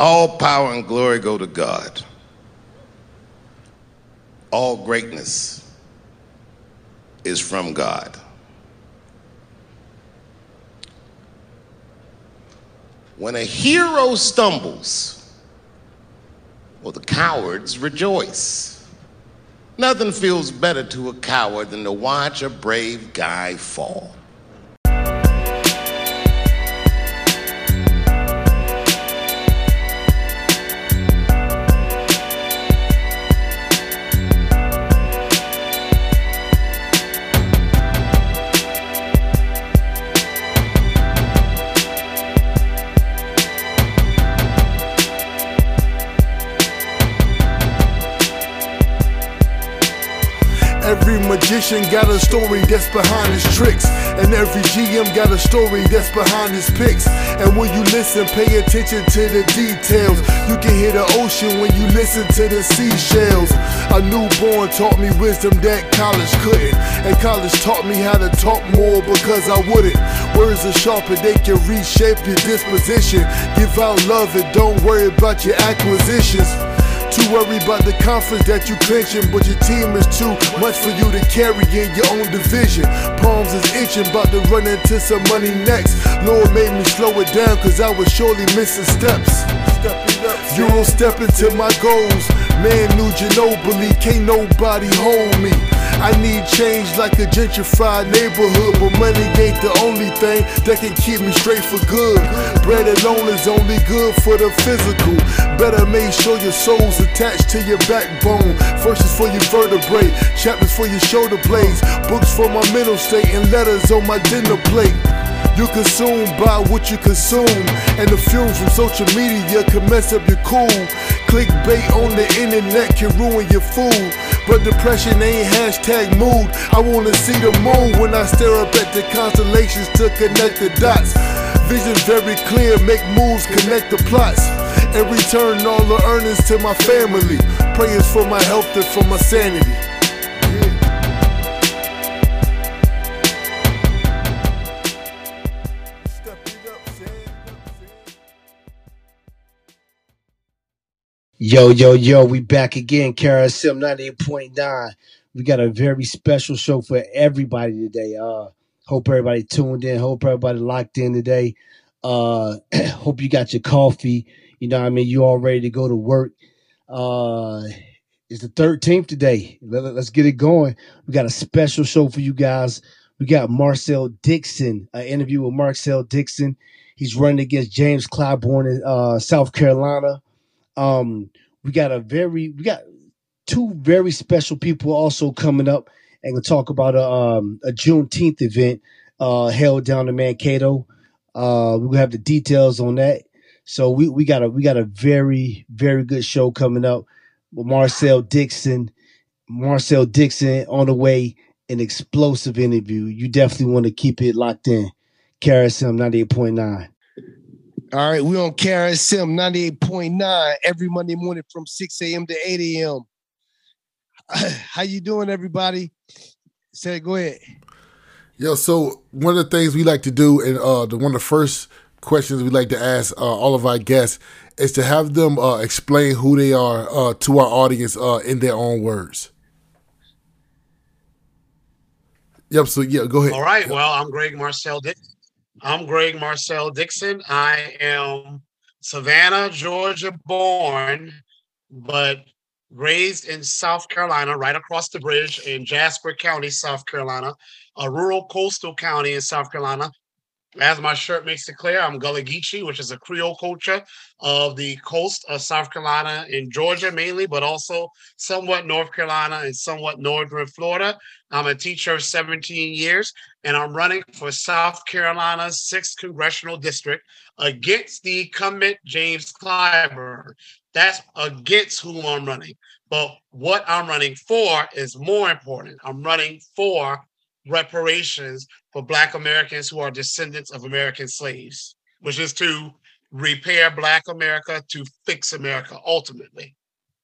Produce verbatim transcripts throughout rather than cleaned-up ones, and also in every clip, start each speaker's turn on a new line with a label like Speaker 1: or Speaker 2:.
Speaker 1: All power and glory go to God. All greatness is from God. When a hero stumbles, well, the cowards rejoice. Nothing feels better to a coward than to watch a brave guy fall.
Speaker 2: Every magician got a story that's behind his tricks, and every G M got a story that's behind his picks. And when you listen, pay attention to the details. You can hear the ocean when you listen to the seashells. A newborn taught me wisdom that college couldn't, and college taught me how to talk more because I wouldn't. Words are sharper, they can reshape your disposition. Give out love and don't worry about your acquisitions. Too worried about the conference that you clinching, but your team is too much for you to carry in your own division. Palms is itching, about to run into some money next. Lord made me slow it down, cause I was surely missing steps. You don't step into my goals. Man knew Ginobili, can't nobody hold me. I need change like a gentrified neighborhood, but money ain't the only thing that can keep me straight for good. Bread alone is only good for the physical. Better make sure your soul's attached to your backbone. Verses for your vertebrae, chapters for your shoulder blades, books for my mental state, and letters on my dinner plate. You consume by what you consume, and the fumes from social media can mess up your cool. Clickbait on the internet can ruin your food, but depression ain't hashtag mood. I wanna see the moon when I stare up at the constellations to connect the dots. Vision very clear, make moves, connect the plots, and return all the earnings to my family. Prayers for my health and for my sanity.
Speaker 3: Yo, yo, yo, we back again, K R S M ninety-eight point nine. We got a very special show for everybody today. Uh, hope everybody tuned in. Hope everybody locked in today. Uh, hope you got your coffee. You know what I mean? You all ready to go to work. Uh, it's the thirteenth today. Let, let's get it going. We got a special show for you guys. We got Marcel Dixon, an interview with Marcel Dixon. He's running against James Clyburn in uh, South Carolina. Um, we got a very, we got two very special people also coming up, and we'll talk about a, um, a Juneteenth event uh, held down in Mankato. Uh, we'll have the details on that. So we, we got a we got a very very good show coming up with Marcel Dixon. Marcel Dixon on the way, an explosive interview. You definitely want to keep it locked in. K R S M ninety-eight point nine.
Speaker 4: All right, we on K R S M ninety-eight point nine every Monday morning from six a.m. to eight a.m. How you doing, everybody? Say, go ahead.
Speaker 2: Yo, so one of the things we like to do, and uh, the one of the first questions we like to ask uh, all of our guests is to have them uh, explain who they are uh, to our audience uh, in their own words. Yep, so yeah, go ahead.
Speaker 5: All right, well, I'm Greg Marcel Dixon. I'm Greg Marcel Dixon. I am Savannah, Georgia born, but raised in South Carolina, right across the bridge in Jasper County, South Carolina, a rural coastal county in South Carolina. As my shirt makes it clear, I'm Gullah Geechee, which is a Creole culture of the coast of South Carolina and Georgia mainly, but also somewhat North Carolina and somewhat northern Florida. I'm a teacher of seventeen years, and I'm running for South Carolina's sixth Congressional District against the incumbent James Clyburn. That's against whom I'm running. But what I'm running for is more important. I'm running for reparations for Black Americans who are descendants of American slaves, which is to repair Black America, to fix America, ultimately.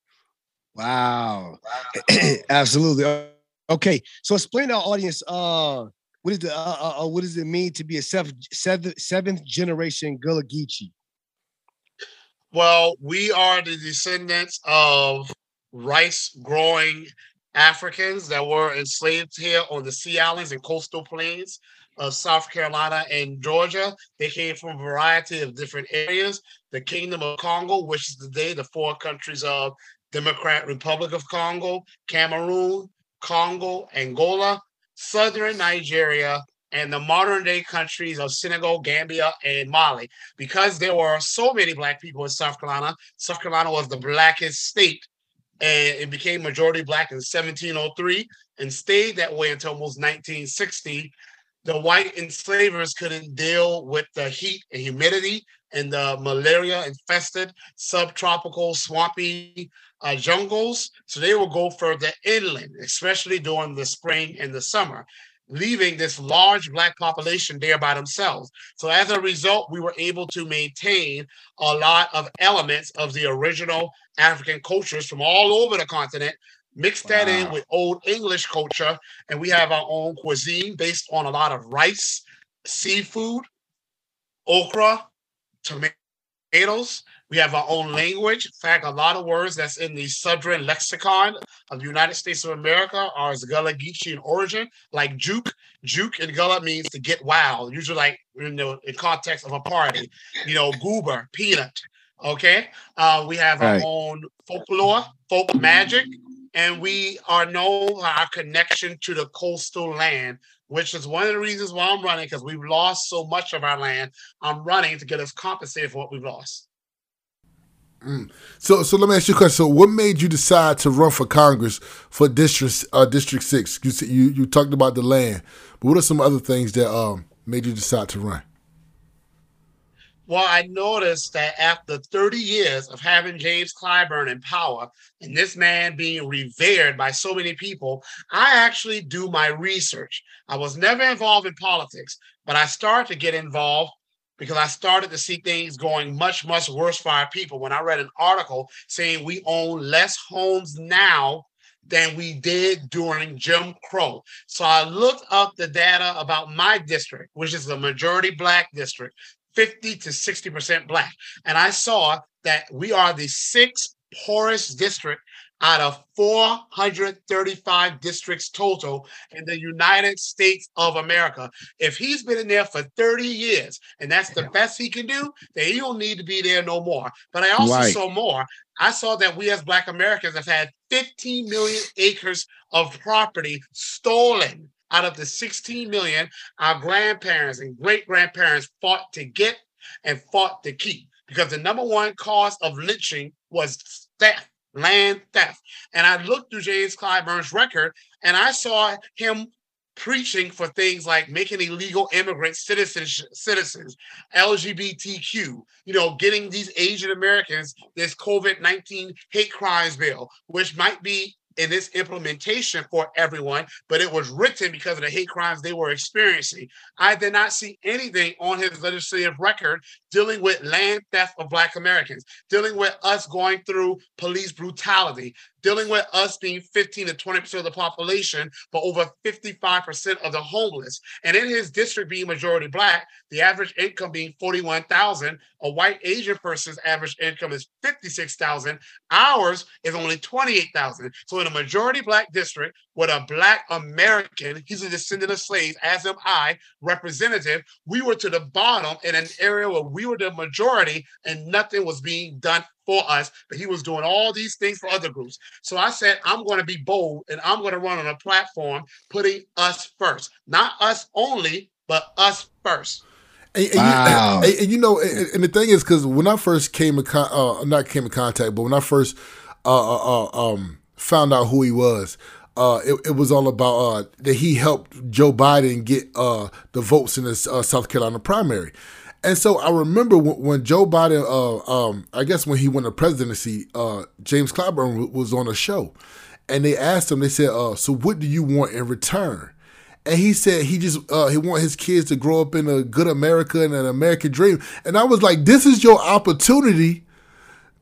Speaker 4: Wow. Absolutely. Okay, so explain to our audience, uh, what is the uh, uh, what does it mean to be a seventh, seventh, seventh generation Gullah Geechee?
Speaker 5: Well, we are the descendants of rice growing Africans that were enslaved here on the Sea Islands and coastal plains of South Carolina and Georgia. They came from a variety of different areas. The Kingdom of Congo, which is today the four countries of Democratic Republic of Congo, Cameroon, Congo, Angola, Southern Nigeria, and the modern day countries of Senegal, Gambia, and Mali. Because there were so many black people in South Carolina, South Carolina was the blackest state, and it became majority black in seventeen oh three and stayed that way until almost nineteen sixty. The white enslavers couldn't deal with the heat and humidity and the malaria infested subtropical swampy uh, jungles. So they will go further inland, especially during the spring and the summer, leaving this large black population there by themselves. So as a result, we were able to maintain a lot of elements of the original African cultures from all over the continent, mix that wow. in with Old English culture, and we have our own cuisine based on a lot of rice, seafood, okra, tomatoes. We have our own language. In fact, a lot of words that's in the Southern lexicon of the United States of America are Gullah Geechee in origin, like juke. Juke in Gullah means to get wild, usually like in the in context of a party. You know, goober, peanut. Okay. Uh, we have our right. own folklore, folk magic, and we are known for our connection to the coastal land, which is one of the reasons why I'm running, because we've lost so much of our land. I'm running to get us compensated for what we've lost.
Speaker 2: Mm. So, so let me ask you a question. So, what made you decide to run for Congress for District uh, District Six? You, you you talked about the land, but what are some other things that um, made you decide to run?
Speaker 5: Well, I noticed that after thirty years of having James Clyburn in power and this man being revered by so many people, I actually do my research. I was never involved in politics, but I started to get involved because I started to see things going much, much worse for our people. When I read an article saying we own less homes now than we did during Jim Crow. So I looked up the data about my district, which is a majority black district, fifty to sixty percent black. And I saw that we are the sixth poorest district out of four hundred thirty-five districts total in the United States of America. If he's been in there for thirty years and that's the best he can do, then he don't need to be there no more. But I also right. saw more. I saw that we as Black Americans have had fifteen million acres of property stolen out of the sixteen million our grandparents and great-grandparents fought to get and fought to keep. Because the number one cause of lynching was theft. Land theft. And I looked through James Clyburn's record and I saw him preaching for things like making illegal immigrants citizens, citizens, L G B T Q, you know, getting these Asian Americans this COVID nineteen hate crimes bill, which might be in this implementation for everyone, but it was written because of the hate crimes they were experiencing. I did not see anything on his legislative record dealing with land theft of Black Americans, dealing with us going through police brutality, dealing with us being fifteen to twenty percent of the population, but over fifty-five percent of the homeless. And in his district being majority Black, the average income being forty-one thousand, a white Asian person's average income is fifty-six thousand, ours is only twenty-eight thousand. So in a majority Black district with a Black American, he's a descendant of slaves, as am I, representative, we were to the bottom in an area where we were the majority and nothing was being done for us, but he was doing all these things for other groups. So I said, I'm going to be bold and I'm going to run on a platform putting us first. Not us only, but us first.
Speaker 2: And, and, wow. you, and, and you know, and, and the thing is, because when I first came in, con- uh, not came in contact, but when I first uh, uh, um, found out who he was, uh, it, it was all about uh, that he helped Joe Biden get uh, the votes in the uh, South Carolina primary. And so I remember when, when Joe Biden, uh, um, I guess when he won the presidency, uh, James Clyburn was on a show. And they asked him, they said, uh, so what do you want in return? And he said he just, uh, he want his kids to grow up in a good America and an American dream. And I was like, this is your opportunity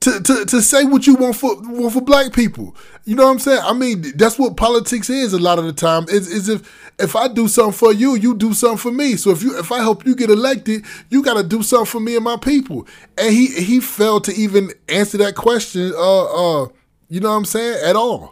Speaker 2: to, to, to say what you want for want for black people. You know what I'm saying? I mean, that's what politics is a lot of the time. Is is if if I do something for you, you do something for me. So if you if I help you get elected, you got to do something for me and my people. And he he failed to even answer that question. Uh, uh, you know what I'm saying? At all.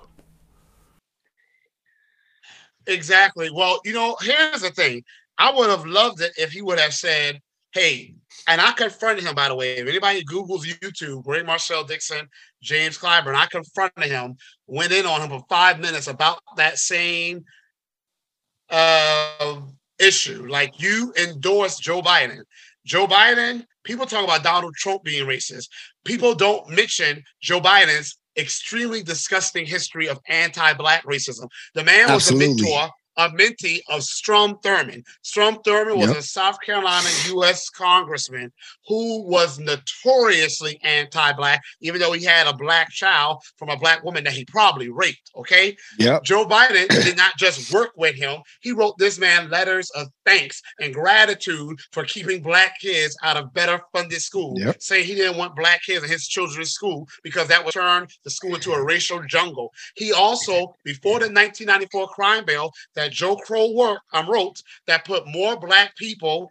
Speaker 5: Exactly. Well, you know, here's the thing. I would have loved it if he would have said, hey, and I confronted him, by the way. If anybody Googles YouTube, Greg Marcel Dixon, James Clyburn, I confronted him, went in on him for five minutes about that same uh, issue. Like, you endorsed Joe Biden. Joe Biden, people talk about Donald Trump being racist. People don't mention Joe Biden's extremely disgusting history of anti-black racism. The man was Absolutely. a mentor, a mentee of Strom Thurmond. Strom Thurmond was yep. a South Carolina U S congressman who was notoriously anti-black, even though he had a black child from a black woman that he probably raped, okay?
Speaker 4: Yep.
Speaker 5: Joe Biden did not just work with him. He wrote this man letters of thanks and gratitude for keeping black kids out of better funded schools, yep. saying he didn't want black kids in his children's school because that would turn the school into a racial jungle. He also, before the nineteen ninety-four crime bill that Joe Crow work, um, wrote, that put more black people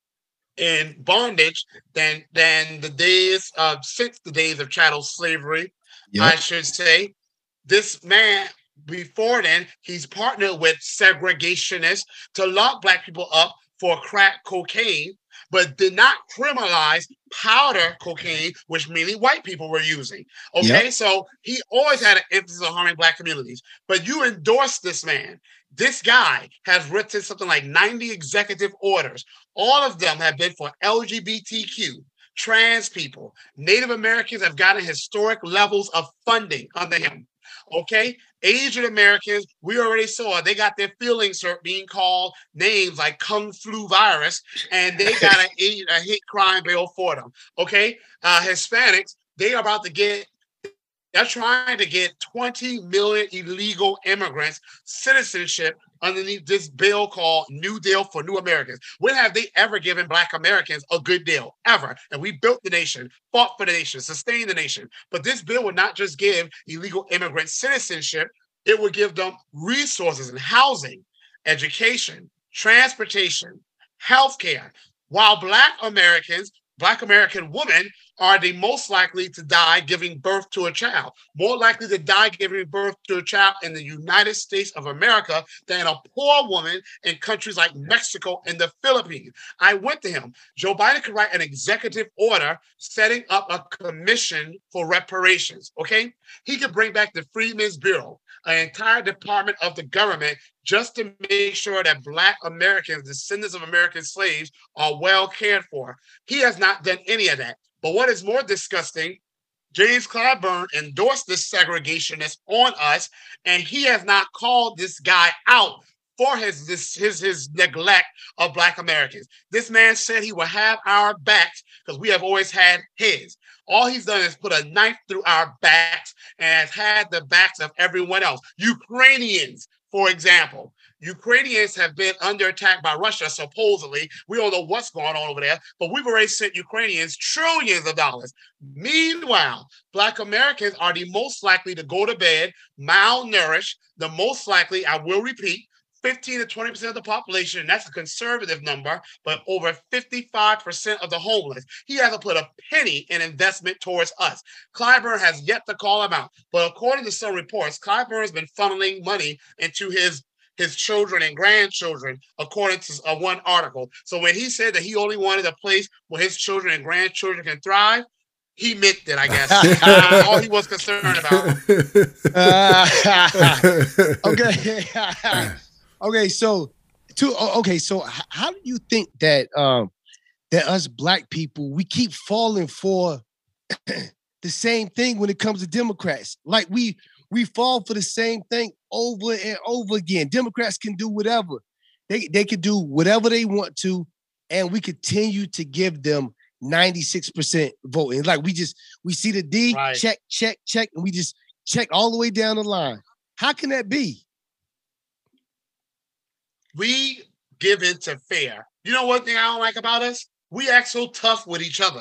Speaker 5: in bondage than than the days of since the days of chattel slavery, yep. I should say. This man, before then, he's partnered with segregationists to lock black people up for crack cocaine, but did not criminalize powder cocaine, which mainly white people were using. Okay, yep. So he always had an emphasis on harming black communities. But you endorse this man. This guy has written something like ninety executive orders. All of them have been for L G B T Q, trans people. Native Americans have gotten historic levels of funding under him. Okay? Asian Americans, we already saw, they got their feelings hurt being called names like Kung Flu virus, and they got a, a hate crime bill for them. Okay? Uh, Hispanics, they are about to get They're trying to get twenty million illegal immigrants citizenship underneath this bill called New Deal for New Americans. When have they ever given Black Americans a good deal? Ever. And we built the nation, fought for the nation, sustained the nation. But this bill would not just give illegal immigrants citizenship, it would give them resources in housing, education, transportation, healthcare. While Black Americans, Black American women are the most likely to die giving birth to a child, more likely to die giving birth to a child in the United States of America than a poor woman in countries like Mexico and the Philippines. I went to him. Joe Biden could write an executive order setting up a commission for reparations, okay? He could bring back the Freedmen's Bureau, an entire department of the government, just to make sure that Black Americans, descendants of American slaves, are well cared for. He has not done any of that. But what is more disgusting, James Clyburn endorsed this segregationist on us, and he has not called this guy out for his, this, his, his neglect of Black Americans. This man said he will have our backs because we have always had his. All he's done is put a knife through our backs and has had the backs of everyone else. Ukrainians, for example. Ukrainians have been under attack by Russia, supposedly. We don't know what's going on over there, but we've already sent Ukrainians trillions of dollars. Meanwhile, Black Americans are the most likely to go to bed malnourished, the most likely, I will repeat, fifteen to twenty percent of the population, and that's a conservative number, but over fifty-five percent of the homeless. He hasn't put a penny in investment towards us. Clyburn has yet to call him out, but according to some reports, Clyburn has been funneling money into his his children and grandchildren, according to uh, one article. So when he said that he only wanted a place where his children and grandchildren can thrive, he meant it, I guess. uh, all he was concerned about.
Speaker 4: Uh, okay. Okay, so to okay, so how do you think that um that us Black people, we keep falling for the same thing when it comes to Democrats? Like we we fall for the same thing over and over again. Democrats can do whatever. They they can do whatever they want to, and we continue to give them ninety-six percent voting. Like we just we see the D, right. check, check, check, and we just check all the way down the line. How can that be?
Speaker 5: We give in to fair. You know one thing I don't like about us? We act so tough with each other.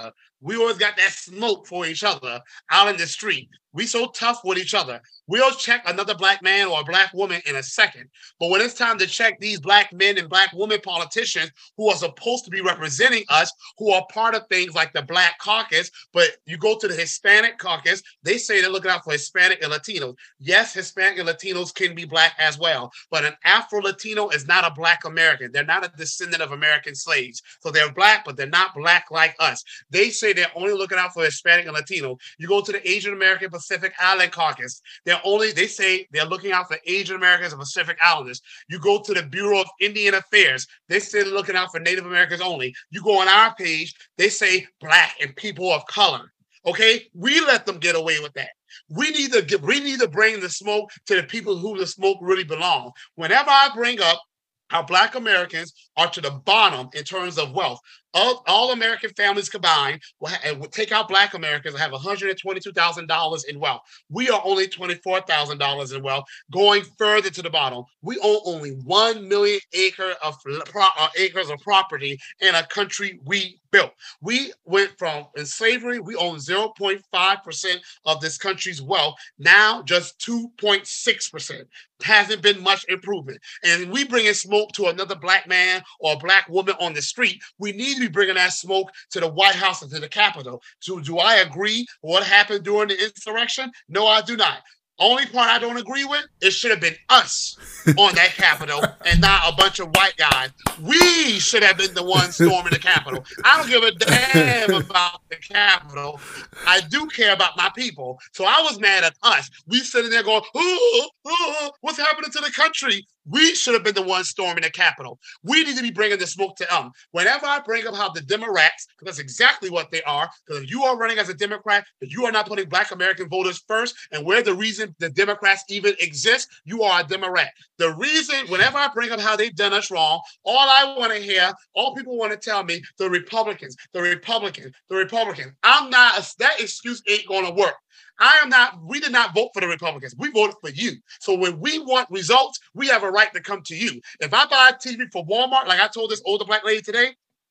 Speaker 5: We always got that smoke for each other out in the street. We so tough with each other. We'll check another black man or a black woman in a second. But when it's time to check these black men and black women politicians who are supposed to be representing us, who are part of things like the Black Caucus, but you go to the Hispanic Caucus, they say they're looking out for Hispanic and Latinos. Yes, Hispanic and Latinos can be black as well, but an Afro-Latino is not a black American. They're not a descendant of American slaves. So they're black, but they're not black like us. They say they're only looking out for Hispanic and Latino. You go to the Asian American Pacific Island Caucus, they're only, they say they're looking out for Asian Americans and Pacific Islanders. You go to the Bureau of Indian Affairs, they say they're looking out for Native Americans only. You go on our page, they say black and people of color. Okay, we let them get away with that. We need to get, we need to bring the smoke to the people who the smoke really belong. Whenever I bring up how black Americans are to the bottom in terms of wealth, of all American families combined, will ha- and will take out black Americans and have one hundred twenty-two thousand dollars in wealth. We are only twenty-four thousand dollars in wealth. Going further to the bottom, we own only one million acre of pro- uh, acres of property in a country we built. We went from in slavery, we own zero point five percent of this country's wealth. Now just two point six percent. Hasn't been much improvement. And we bring in smoke to another black man or a black woman on the street, we need to be bringing that smoke to the White House and to the Capitol. So do I agree with what happened during the insurrection? No, I do not. Only part I don't agree with, it should have been us on that Capitol and not a bunch of white guys. We should have been the ones storming the Capitol. I don't give a damn about the Capitol. I do care about my people. So I was mad at us. We sitting there going, oh, oh, what's happening to the country? We should have been the ones storming the Capitol. We need to be bringing the smoke to them. Whenever I bring up how the Democrats, because that's exactly what they are, because if you are running as a Democrat, if you are not putting black American voters first, and we're the reason the Democrats even exist, you are a Democrat. The reason, whenever I bring up how they've done us wrong, all I want to hear, all people want to tell me, the Republicans, the Republicans, the Republicans. I'm not, that excuse ain't going to work. I am not, we did not vote for the Republicans. We voted for you. So when we want results, we have a right to come to you. If I buy a T V for Walmart, like I told this older black lady today,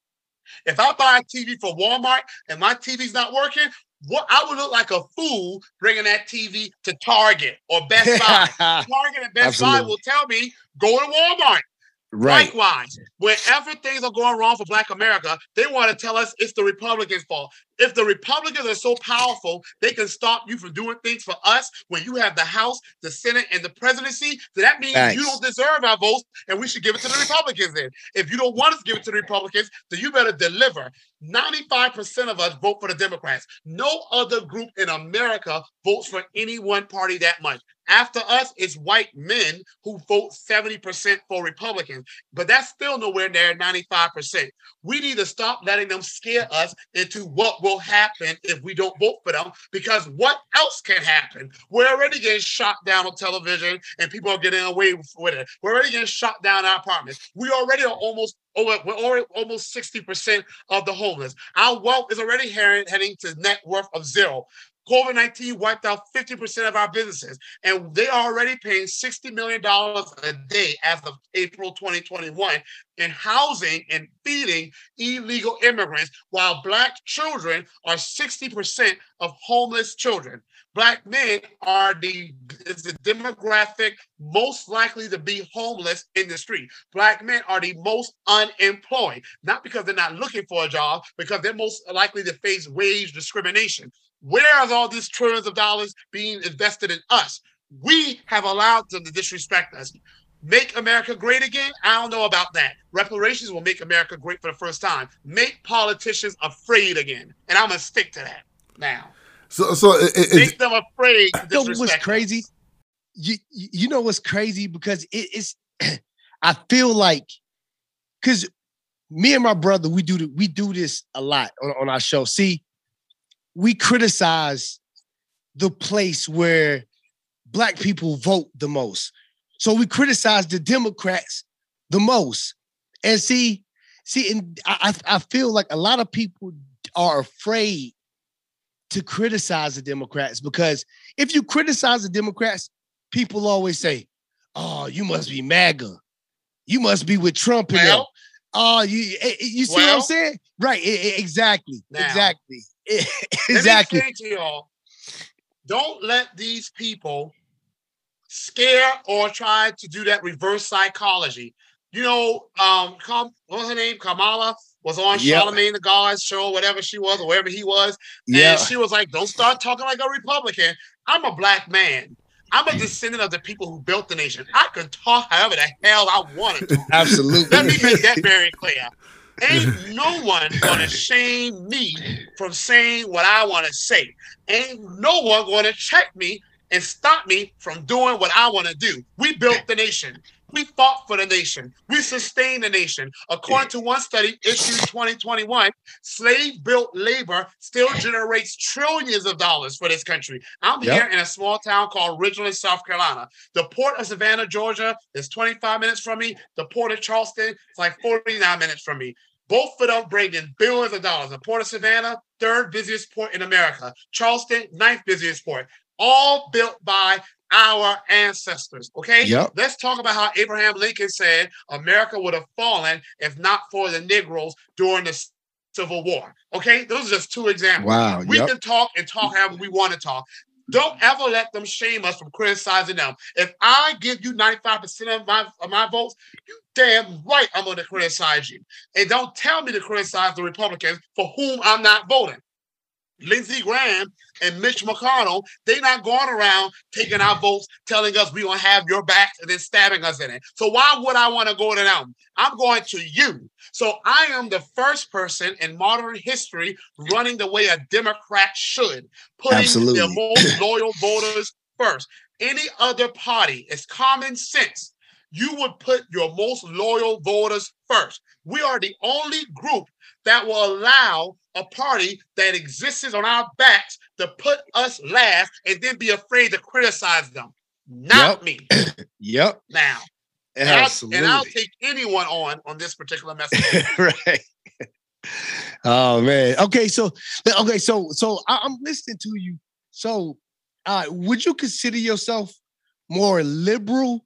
Speaker 5: if I buy a T V for Walmart and my T V's not working, what I would look like a fool bringing that T V to Target or Best Buy. Target and Best Absolutely. Buy will tell me, go to Walmart. Right. Likewise, whenever things are going wrong for Black America, they want to tell us it's the Republicans' fault. If the Republicans are so powerful, they can stop you from doing things for us when you have the House, the Senate, and the presidency. So that means Thanks. You don't deserve our votes, and we should give it to the Republicans then. If you don't want us to give it to the Republicans, then you better deliver. ninety-five percent of us vote for the Democrats. No other group in America votes for any one party that much. After us, it's white men who vote seventy percent for Republicans, but that's still nowhere near ninety-five percent. We need to stop letting them scare us into what will happen if we don't vote for them, because what else can happen? We're already getting shot down on television and people are getting away with it. We're already getting shot down in our apartments. We already are almost over, we're already almost sixty percent of the homeless. Our wealth is already heading to net worth of zero. COVID nineteen wiped out fifty percent of our businesses, and they are already paying sixty million dollars a day as of April twenty twenty-one in housing and feeding illegal immigrants, while Black children are sixty percent of homeless children. Black men are the, is the demographic most likely to be homeless in the street. Black men are the most unemployed, not because they're not looking for a job, because they're most likely to face wage discrimination. Where is all these trillions of dollars being invested in us? We have allowed them to disrespect us. Make America great again? I don't know about that. Reparations will make America great for the first time. Make politicians afraid again. And I'm going to stick to that now.
Speaker 2: So, so it, it,
Speaker 5: Make them afraid to
Speaker 4: you know what's
Speaker 5: disrespect
Speaker 4: crazy?
Speaker 5: us.
Speaker 4: You, you know what's crazy? Because it, it's, I feel like, because me and my brother, we do, we do this a lot on, on our show. See, we criticize the place where Black people vote the most. So we criticize the Democrats the most. And see, see, and I, I feel like a lot of people are afraid to criticize the Democrats, because if you criticize the Democrats, people always say, oh, you must be MAGA. You must be with Trump and
Speaker 5: well,
Speaker 4: them. Oh, you, you see
Speaker 5: well,
Speaker 4: what I'm saying? Right, exactly,
Speaker 5: now,
Speaker 4: exactly. Exactly.
Speaker 5: Let me say to y'all, don't let these people scare or try to do that reverse psychology. You know, um, Kam, what was her name? Kamala was on yep. Charlemagne the God's show, whatever she was, or wherever he was. Yeah. And she was like, don't start talking like a Republican. I'm a black man. I'm a descendant of the people who built the nation. I can talk however the hell I wanted to.
Speaker 4: Absolutely.
Speaker 5: Let me make that very clear. Ain't no one gonna shame me from saying what I want to say. Ain't no one gonna check me and stop me from doing what I want to do. We built the nation. We fought for the nation. We sustained the nation. According to one study issued twenty twenty-one, slave-built labor still generates trillions of dollars for this country. I'm yep. here in a small town called Ridgeland, South Carolina. The port of Savannah, Georgia is twenty-five minutes from me. The port of Charleston is like forty-nine minutes from me. Both of them bring in billions of dollars. The port of Savannah, third busiest port in America. Charleston, ninth busiest port. All built by our ancestors, okay?
Speaker 4: Yep.
Speaker 5: Let's talk about how Abraham Lincoln said America would have fallen if not for the Negroes during the Civil War, okay? Those are just two examples.
Speaker 4: Wow.
Speaker 5: We
Speaker 4: yep.
Speaker 5: can talk and talk however we want to talk. Don't ever let them shame us from criticizing them. If I give you ninety-five percent of my, of my votes, you damn right I'm going to criticize you. And don't tell me to criticize the Republicans for whom I'm not voting. Lindsey Graham and Mitch McConnell, they're not going around taking our votes, telling us we're going to have your back and then stabbing us in it. So why would I want to go to them? I'm going to you. So I am the first person in modern history running the way a Democrat should, putting
Speaker 4: Absolutely.
Speaker 5: their most loyal voters first. Any other party, it's common sense. You would put your most loyal voters first. We are the only group that will allow a party that exists on our backs to put us last and then be afraid to criticize them. Not
Speaker 4: yep.
Speaker 5: me.
Speaker 4: Yep.
Speaker 5: Now.
Speaker 4: Absolutely.
Speaker 5: And I'll, and I'll take anyone on on this particular message.
Speaker 4: Right. Oh man. Okay. So okay. So so I, I'm listening to you. So, uh, would you consider yourself more liberal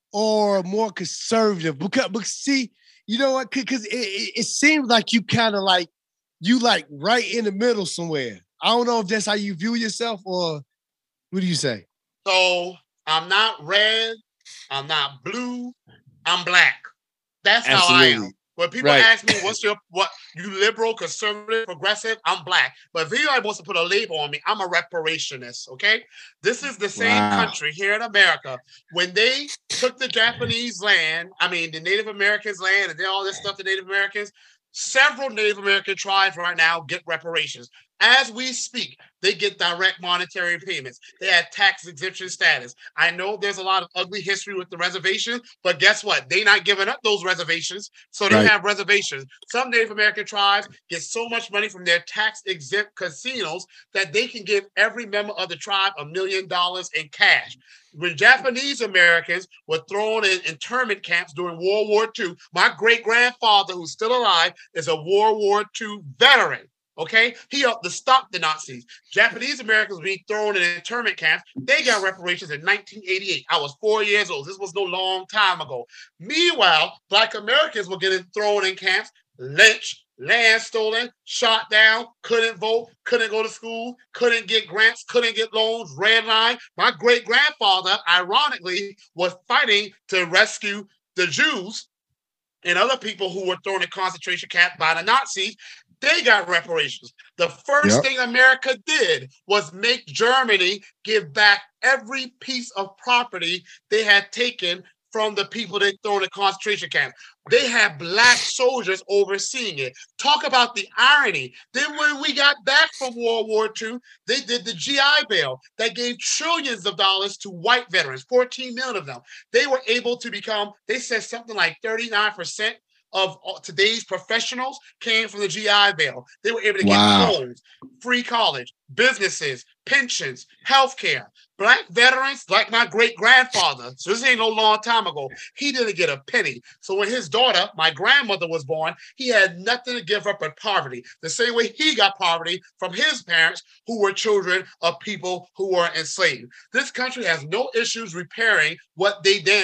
Speaker 4: or more conservative? Because, because see, you know what? Because it, it, it seems like you kind of like you like right in the middle somewhere. I don't know if that's how you view yourself, or what do you say?
Speaker 5: So I'm not red. I'm not blue. I'm black. That's
Speaker 4: Absolutely.
Speaker 5: how I am. When people
Speaker 4: right.
Speaker 5: ask me, what's your, what, you liberal, conservative, progressive, I'm black. But if anybody wants to put a label on me, I'm a reparationist, okay? This is the same
Speaker 4: wow.
Speaker 5: country here in America. When they took the Japanese land, I mean, the Native Americans' land and did all this stuff to Native Americans, several Native American tribes right now get reparations. As we speak, they get direct monetary payments. They have tax exemption status. I know there's a lot of ugly history with the reservations, but guess what? They're not giving up those reservations, so they right. have reservations. Some Native American tribes get so much money from their tax-exempt casinos that they can give every member of the tribe a million dollars in cash. When Japanese Americans were thrown in internment camps during World War Two, my great-grandfather, who's still alive, is a World War Two veteran. Okay, he helped to stop the Nazis. Japanese Americans being thrown in internment camps, they got reparations in nineteen eighty-eight. I was four years old. This was no long time ago. Meanwhile, Black Americans were getting thrown in camps, lynched, land stolen, shot down, couldn't vote, couldn't go to school, couldn't get grants, couldn't get loans, red line. My great-grandfather, ironically, was fighting to rescue the Jews and other people who were thrown in concentration camps by the Nazis. They got reparations. The first yep. thing America did was make Germany give back every piece of property they had taken from the people they thrown in concentration camp. They had black soldiers overseeing it. Talk about the irony. Then when we got back from World War Two, they did the G I Bill that gave trillions of dollars to white veterans, fourteen million of them. They were able to become, they said something like thirty-nine percent of today's professionals came from the G I Bill. They were able to
Speaker 4: wow.
Speaker 5: get homes, free college, businesses, pensions, healthcare. Black veterans, like my great-grandfather, so this ain't no long time ago, he didn't get a penny. So when his daughter, my grandmother, was born, he had nothing to give up but poverty. The same way he got poverty from his parents, who were children of people who were enslaved. This country has no issues repairing what they damaged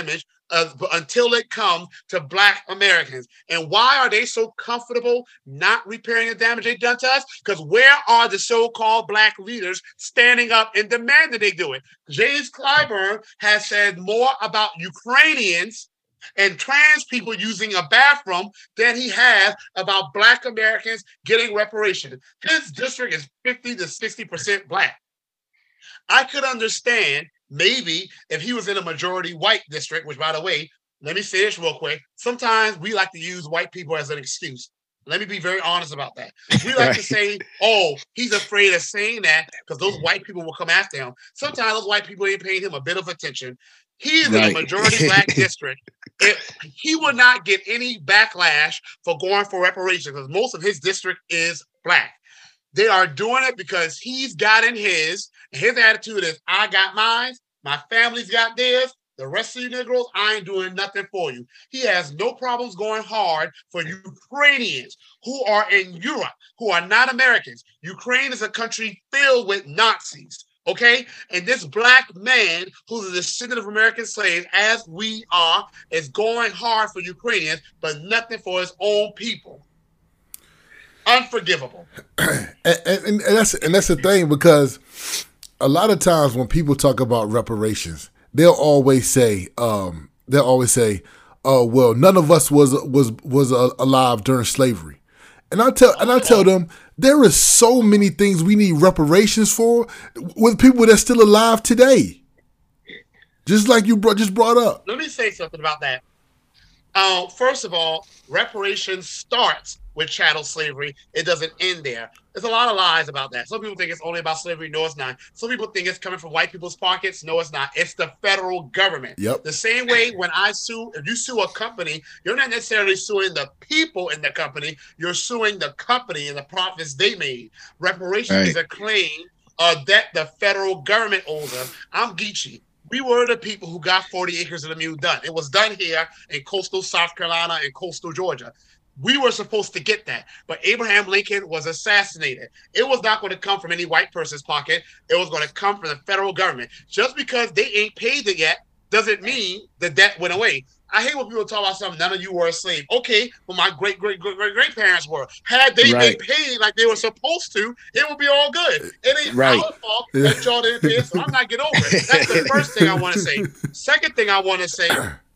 Speaker 5: uh, until it comes to Black Americans. And why are they so comfortable not repairing the damage they've done to us? Because where are the so-called Black leaders standing up and demanding they do it? James Clyburn has said more about Ukrainians and trans people using a bathroom than he has about Black Americans getting reparations. His district is fifty to sixty percent Black. I could understand maybe if he was in a majority white district, which, by the way, let me say this real quick. Sometimes we like to use white people as an excuse. Let me be very honest about that. We like right. to say, oh, he's afraid of saying that because those white people will come after him. Sometimes those white people ain't paying him a bit of attention. He's right. in a majority Black district. If he would not get any backlash for going for reparations because most of his district is Black. They are doing it because he's gotten his. And his attitude is, I got mine. My family's got theirs. The rest of you Negroes, I ain't doing nothing for you. He has no problems going hard for Ukrainians who are in Europe, who are not Americans. Ukraine is a country filled with Nazis. Okay, and this Black man who's a descendant of American slaves, as we are, is going hard for Ukrainians, but nothing for his own people. Unforgivable.
Speaker 2: and, and, and that's and that's the thing, because a lot of times when people talk about reparations, they'll always say, um, they'll always say, "Oh, well, none of us was was was uh, alive during slavery," and I tell and I tell them, there is so many things we need reparations for with people that's still alive today. Just like you brought, just brought up.
Speaker 5: Let me say something about that. Uh, first of all, reparations starts with chattel slavery. It doesn't end there. There's a lot of lies about that. Some people think it's only about slavery. No, it's not. Some people think it's coming from white people's pockets. No, it's not. It's the federal government.
Speaker 2: Yep.
Speaker 5: The same way when I sue, if you sue a company, you're not necessarily suing the people in the company. You're suing the company and the profits they made. Reparations right. is a claim uh, that the federal government owes them. I'm Geechee. We were the people who got forty acres of the mule done. It was done here in coastal South Carolina and coastal Georgia. We were supposed to get that, but Abraham Lincoln was assassinated. It was not going to come from any white person's pocket. It was going to come from the federal government. Just because they ain't paid it yet doesn't mean the debt went away. I hate when people talk about something, none of you were a slave. Okay, well, my great, great, great, great, great parents were. Had they right. been paid like they were supposed to, it would be all good. It ain't right. our fault that y'all didn't pay us, so I'm not getting over it. That's the first thing I want to say. Second thing I want to say,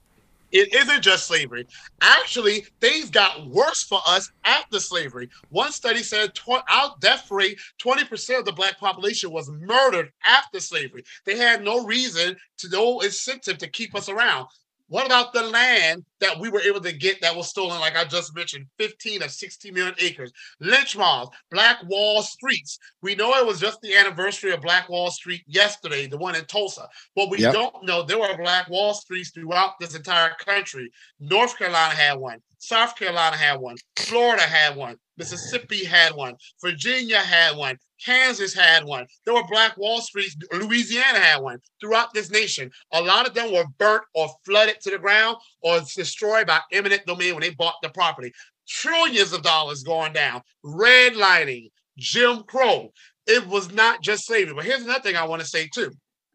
Speaker 5: it isn't just slavery. Actually, things got worse for us after slavery. One study said tw- our death rate, twenty percent of the Black population was murdered after slavery. They had no reason, to no incentive to keep us around. What about the land that we were able to get that was stolen, like I just mentioned, fifteen of sixty million acres? Lynch mobs, Black Wall Streets. We know it was just the anniversary of Black Wall Street yesterday, the one in Tulsa. But we yep. don't know there were Black Wall Streets throughout this entire country. North Carolina had one. South Carolina had one. Florida had one. Mississippi had one. Virginia had one. Kansas had one. There were Black Wall Streets. Louisiana had one throughout this nation. A lot of them were burnt or flooded to the ground or destroyed by eminent domain when they bought the property. Trillions of dollars going down. Redlining, Jim Crow. It was not just slavery. But here's another thing I want to say too.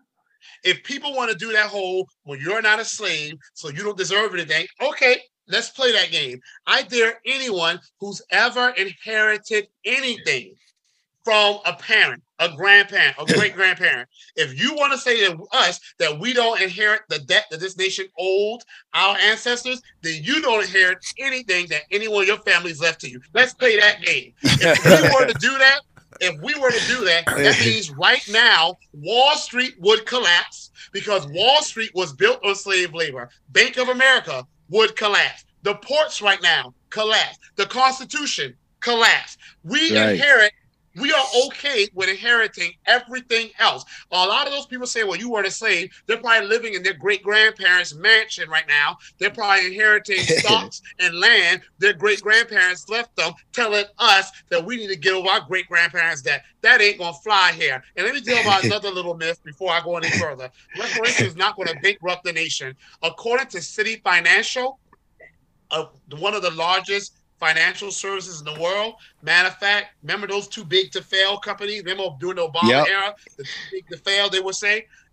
Speaker 5: If people want to do that whole, well, you're not a slave, so you don't deserve anything, okay, let's play that game. I dare anyone who's ever inherited anything from a parent, a grandparent, a great-grandparent. If you want to say to us that we don't inherit the debt that this nation owed our ancestors, then you don't inherit anything that anyone in your family's left to you. Let's play that game. If we were to do that, if we were to do that, that means right now, Wall Street would collapse because Wall Street was built on slave labor. Bank of America would collapse. The ports right now collapse. The Constitution collapse. We right. inherit, we are okay with inheriting everything else. A lot of those people say, well, you weren't a slave. They're probably living in their great-grandparents' mansion right now. They're probably inheriting stocks and land their great-grandparents left them, telling us that we need to get over our great-grandparents' debt. That ain't going to fly here. And let me tell you about another little myth before I go any further. Reparations is not going to bankrupt the nation. According to City Financial, uh, one of the largest financial services in the world. Matter of fact, remember those too big to fail companies? Remember during the Obama yep. era, the too big to fail, they would say?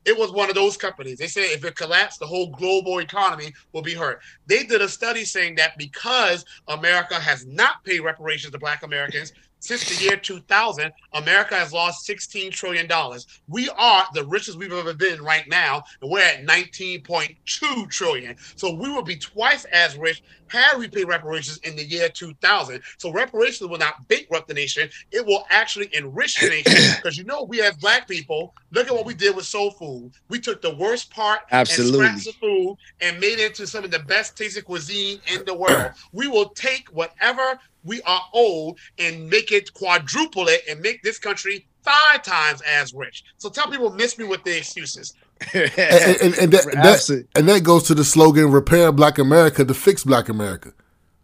Speaker 5: It was one of those companies. They said if it collapsed, the whole global economy will be hurt. They did a study saying that because America has not paid reparations to Black Americans since the year two thousand, America has lost sixteen trillion dollars. We are the richest we've ever been right now, and we're at nineteen point two trillion dollars. So we will be twice as rich had we paid reparations in the year two thousand. So reparations will not bankrupt the nation. It will actually enrich the nation because, you know, we as Black people, look at what we did with soul food. We took the worst part
Speaker 4: Absolutely.
Speaker 5: and scraps of food and made it into some of the best tasting cuisine in the world. We will take whatever we are owed and make it, quadruple it, and make this country five times as rich. So tell people miss me with the excuses.
Speaker 2: and, and, and, that, that, and that goes to the slogan, repair Black America to fix Black America.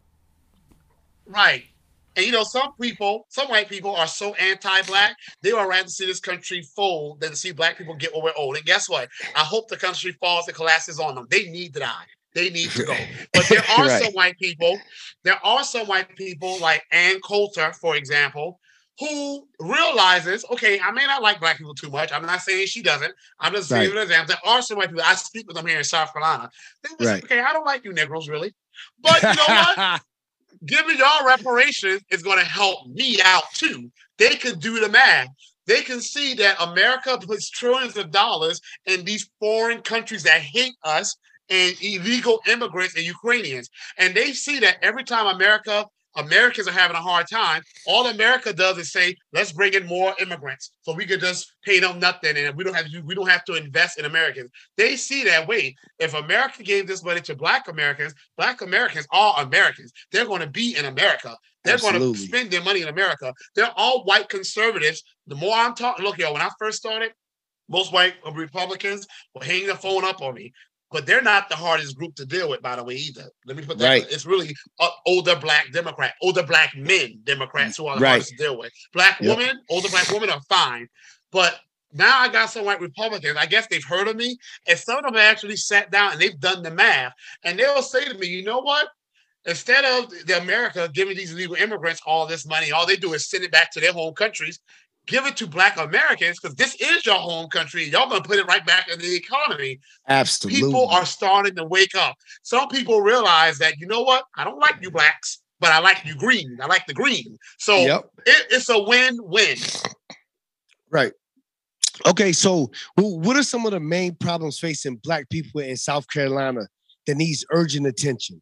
Speaker 5: Right. And, you know, some people, some white people are so anti-Black, they would rather see this country fold than to see Black people get what we're owed. And guess what? I hope the country falls and collapses on them. They need to die. They need to go. But there are right. some white people, there are some white people like Ann Coulter, for example, who realizes, okay, I may not like Black people too much. I'm not saying she doesn't. I'm just saying, right. an example. There are some white people, I speak with them here in South Carolina. They was, right. okay, I don't like you Negroes, really. But you know what? Giving y'all reparations is going to help me out, too. They can do the math. They can see that America puts trillions of dollars in these foreign countries that hate us and illegal immigrants and Ukrainians. And they see that every time America, Americans are having a hard time, all America does is say, let's bring in more immigrants so we could just pay them nothing and we don't have to, we don't have to invest in Americans. They see that, wait, if America gave this money to Black Americans, Black Americans are Americans. They're going to be in America. They're Absolutely. going to spend their money in America. They're all white conservatives. The more I'm talking, look, yo, when I first started, most white Republicans were hanging the phone up on me. But they're not the hardest group to deal with, by the way, either. Let me put that. Right. It's really uh, older Black Democrat, older Black men Democrats who are the right. hardest to deal with. Black yep. women, older Black women are fine. But now I got some white Republicans. I guess they've heard of me. And some of them have actually sat down and they've done the math. And they'll say to me, you know what? Instead of the America giving these illegal immigrants all this money, all they do is send it back to their home countries. Give it to Black Americans because this is your home country. Y'all gonna put it right back in the economy.
Speaker 4: Absolutely.
Speaker 5: People are starting to wake up. Some people realize that, you know what? I don't like you Blacks, but I like you green. I like the green. So yep. it, it's a win-win.
Speaker 4: Right. Okay, so what are some of the main problems facing Black people in South Carolina that needs urgent attention?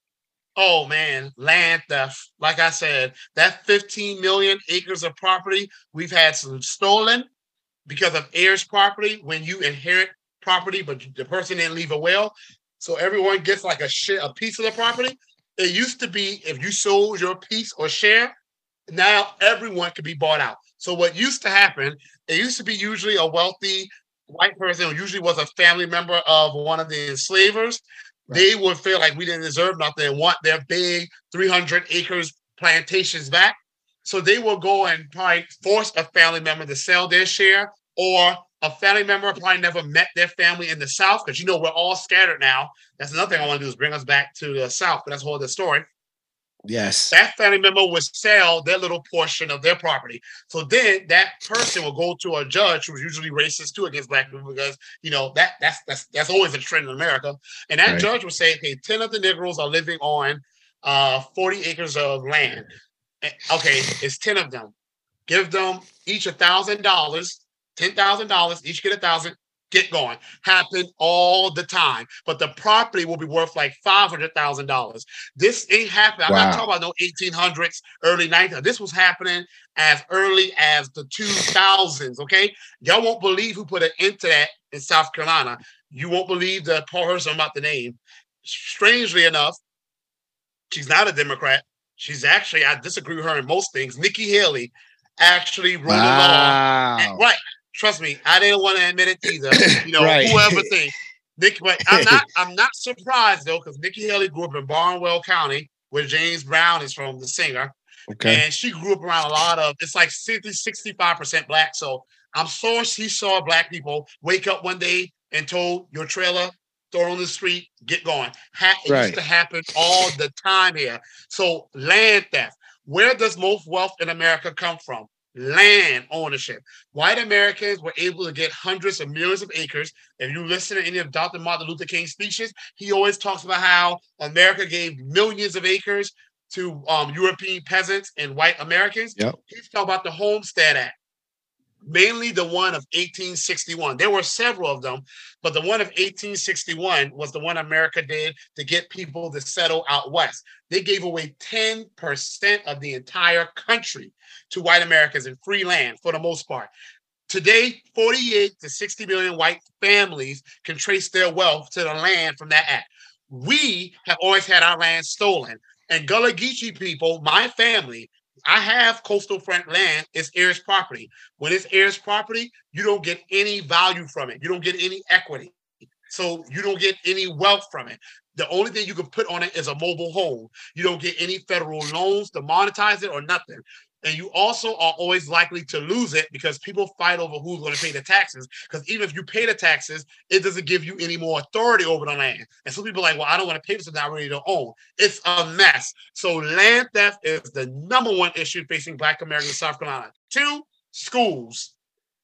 Speaker 5: Oh, man, land theft. Like I said, that fifteen million acres of property, we've had some stolen because of heirs property when you inherit property, but the person didn't leave a will. So everyone gets like a share, a piece of the property. It used to be if you sold your piece or share, now everyone could be bought out. So what used to happen, it used to be usually a wealthy white person who usually was a family member of one of the enslavers. Right. They would feel like we didn't deserve nothing and want their big three hundred acres plantations back. So they will go and probably force a family member to sell their share, or a family member probably never met their family in the South because, you know, we're all scattered now. That's another thing I want to do is bring us back to the South, but that's a whole other story.
Speaker 4: Yes.
Speaker 5: That family member would sell their little portion of their property. So then that person will go to a judge who's usually racist too against Black people because, you know, that that's that's that's always a trend in America. And that right. judge will say, okay, ten of the Negroes are living on uh, forty acres of land. Okay, it's ten of them. Give them each a thousand dollars, ten thousand dollars, each get a thousand. Get going. Happen all the time. But the property will be worth like five hundred thousand dollars. This ain't happening. I'm wow. not talking about no eighteen hundreds, early nineties. This was happening as early as the two thousands, okay? Y'all won't believe who put an end to that in South Carolina. You won't believe the person I'm about to name. Strangely enough, she's not a Democrat. She's actually, I disagree with her in most things. Nikki Haley actually wrote wow. a law. And, right. Trust me, I didn't want to admit it either. You know, right. whoever thinks. Nick, but I'm not I'm not surprised though, because Nikki Haley grew up in Barnwell County, where James Brown is from, the singer. Okay. And she grew up around a lot of, it's like sixty, sixty-five percent Black. So I'm sure she saw Black people wake up one day and told your trailer, throw it on the street, get going. Ha- it right. used to happen all the time here. So land theft. Where does most wealth in America come from? land ownership. White Americans were able to get hundreds of millions of acres. If you listen to any of Doctor Martin Luther King's speeches, he always talks about how America gave millions of acres to um, European peasants and white Americans.
Speaker 4: Yep.
Speaker 5: He's talking about the Homestead Act, mainly the one of eighteen sixty-one. There were several of them, but the one of eighteen sixty-one was the one America did to get people to settle out west. They gave away ten percent of the entire country to white Americans in free land for the most part. Today, forty-eight to sixty million white families can trace their wealth to the land from that act. We have always had our land stolen. And Gullah Geechee people, my family, I have coastal front land. It's heirs property. When it's heirs property, you don't get any value from it. You don't get any equity. So you don't get any wealth from it. The only thing you can put on it is a mobile home. You don't get any federal loans to monetize it or nothing. And you also are always likely to lose it because people fight over who's going to pay the taxes. Because even if you pay the taxes, it doesn't give you any more authority over the land. And some people are like, well, I don't want to pay this, I really don't own. It's a mess. So land theft is the number one issue facing Black Americans in South Carolina. Two, schools.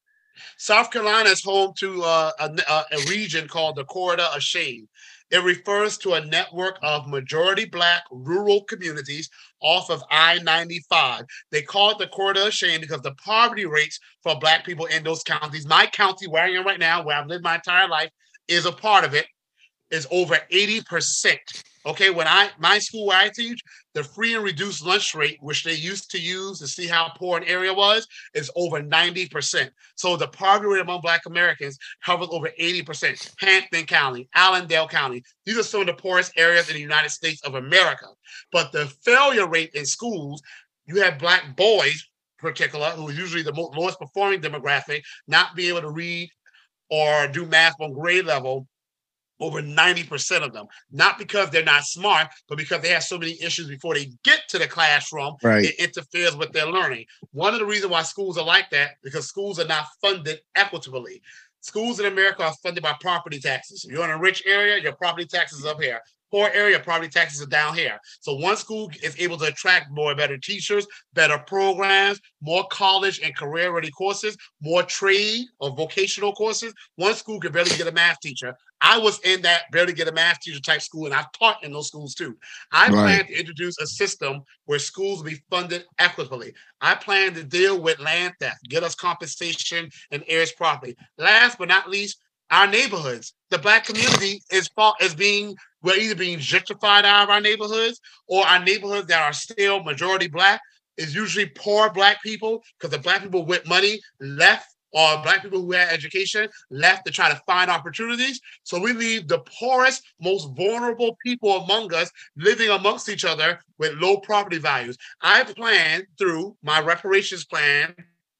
Speaker 5: South Carolina is home to uh, a, a region called the Corridor of Shade. It refers to a network of majority Black rural communities off of I ninety-five. They call it the Corridor of Shame because the poverty rates for Black people in those counties, my county where I am right now, where I've lived my entire life, is a part of it, is over eighty percent. Okay, when I my school where I teach, the free and reduced lunch rate, which they used to use to see how poor an area was, is over ninety percent. So the poverty rate among Black Americans hovers over eighty percent. Hampton County, Allendale County, these are some of the poorest areas in the United States of America. But the failure rate in schools, you have Black boys, particular, who is usually the most, lowest performing demographic, not be able to read or do math on grade level. Over ninety percent of them, not because they're not smart, but because they have so many issues before they get to the classroom,
Speaker 4: right.
Speaker 5: It interferes with their learning. One of the reasons why schools are like that, because schools are not funded equitably. Schools in America are funded by property taxes. If you're in a rich area, your property taxes are up here. Poor area, property taxes are down here. So one school is able to attract more better teachers, better programs, more college and career-ready courses, more trade or vocational courses. One school could barely get a math teacher. I was in that barely get a math teacher type school, and I've taught in those schools too. I
Speaker 4: Right.
Speaker 5: plan to introduce a system where schools will be funded equitably. I plan to deal with land theft, get us compensation and heirs property. Last but not least, our neighborhoods. The Black community is is being, we're either being gentrified out of our neighborhoods, or our neighborhoods that are still majority Black is usually poor Black people, because the Black people with money left, or Black people who had education left to try to find opportunities. So we leave the poorest, most vulnerable people among us living amongst each other with low property values. I plan through my reparations plan,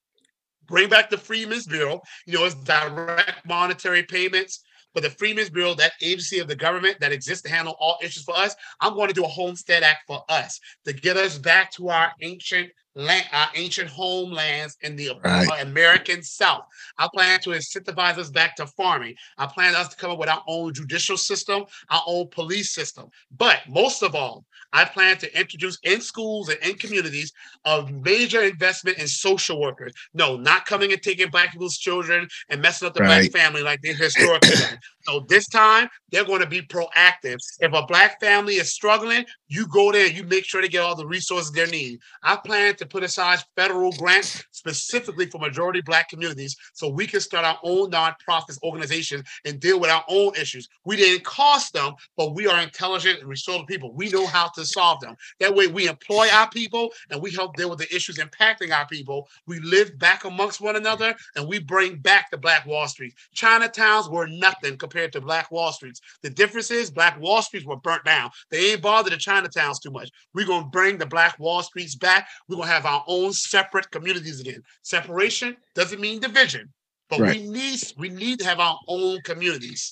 Speaker 5: bring back the Freedmen's Bureau. You know, it's direct monetary payments. But the Freedmen's Bureau, that agency of the government that exists to handle all issues for us, I'm going to do a Homestead Act for us to get us back to our ancient land, our ancient homelands in the
Speaker 4: Right.
Speaker 5: American South. I plan to incentivize us back to farming. I plan us to come up with our own judicial system, our own police system. But most of all, I plan to introduce in schools and in communities a major investment in social workers. No, not coming and taking Black people's children and messing up the
Speaker 4: Right.
Speaker 5: Black family like they historically done. So this time, they're going to be proactive. If a Black family is struggling, you go there, you make sure they get all the resources they need. I plan to put aside federal grants specifically for majority Black communities so we can start our own nonprofit organizations and deal with our own issues. We didn't cost them, but we are intelligent and resourceful people. We know how to solve them. That way we employ our people and we help deal with the issues impacting our people. We live back amongst one another and we bring back the Black Wall Street. Chinatowns were nothing compared to Black Wall Streets. The difference is Black Wall Streets were burnt down. They ain't bothered the Chinatowns too much. We're going to bring the Black Wall Streets back. We're going to have our own separate communities again. Separation doesn't mean division, but
Speaker 4: Right.
Speaker 5: we need we need to have our own communities.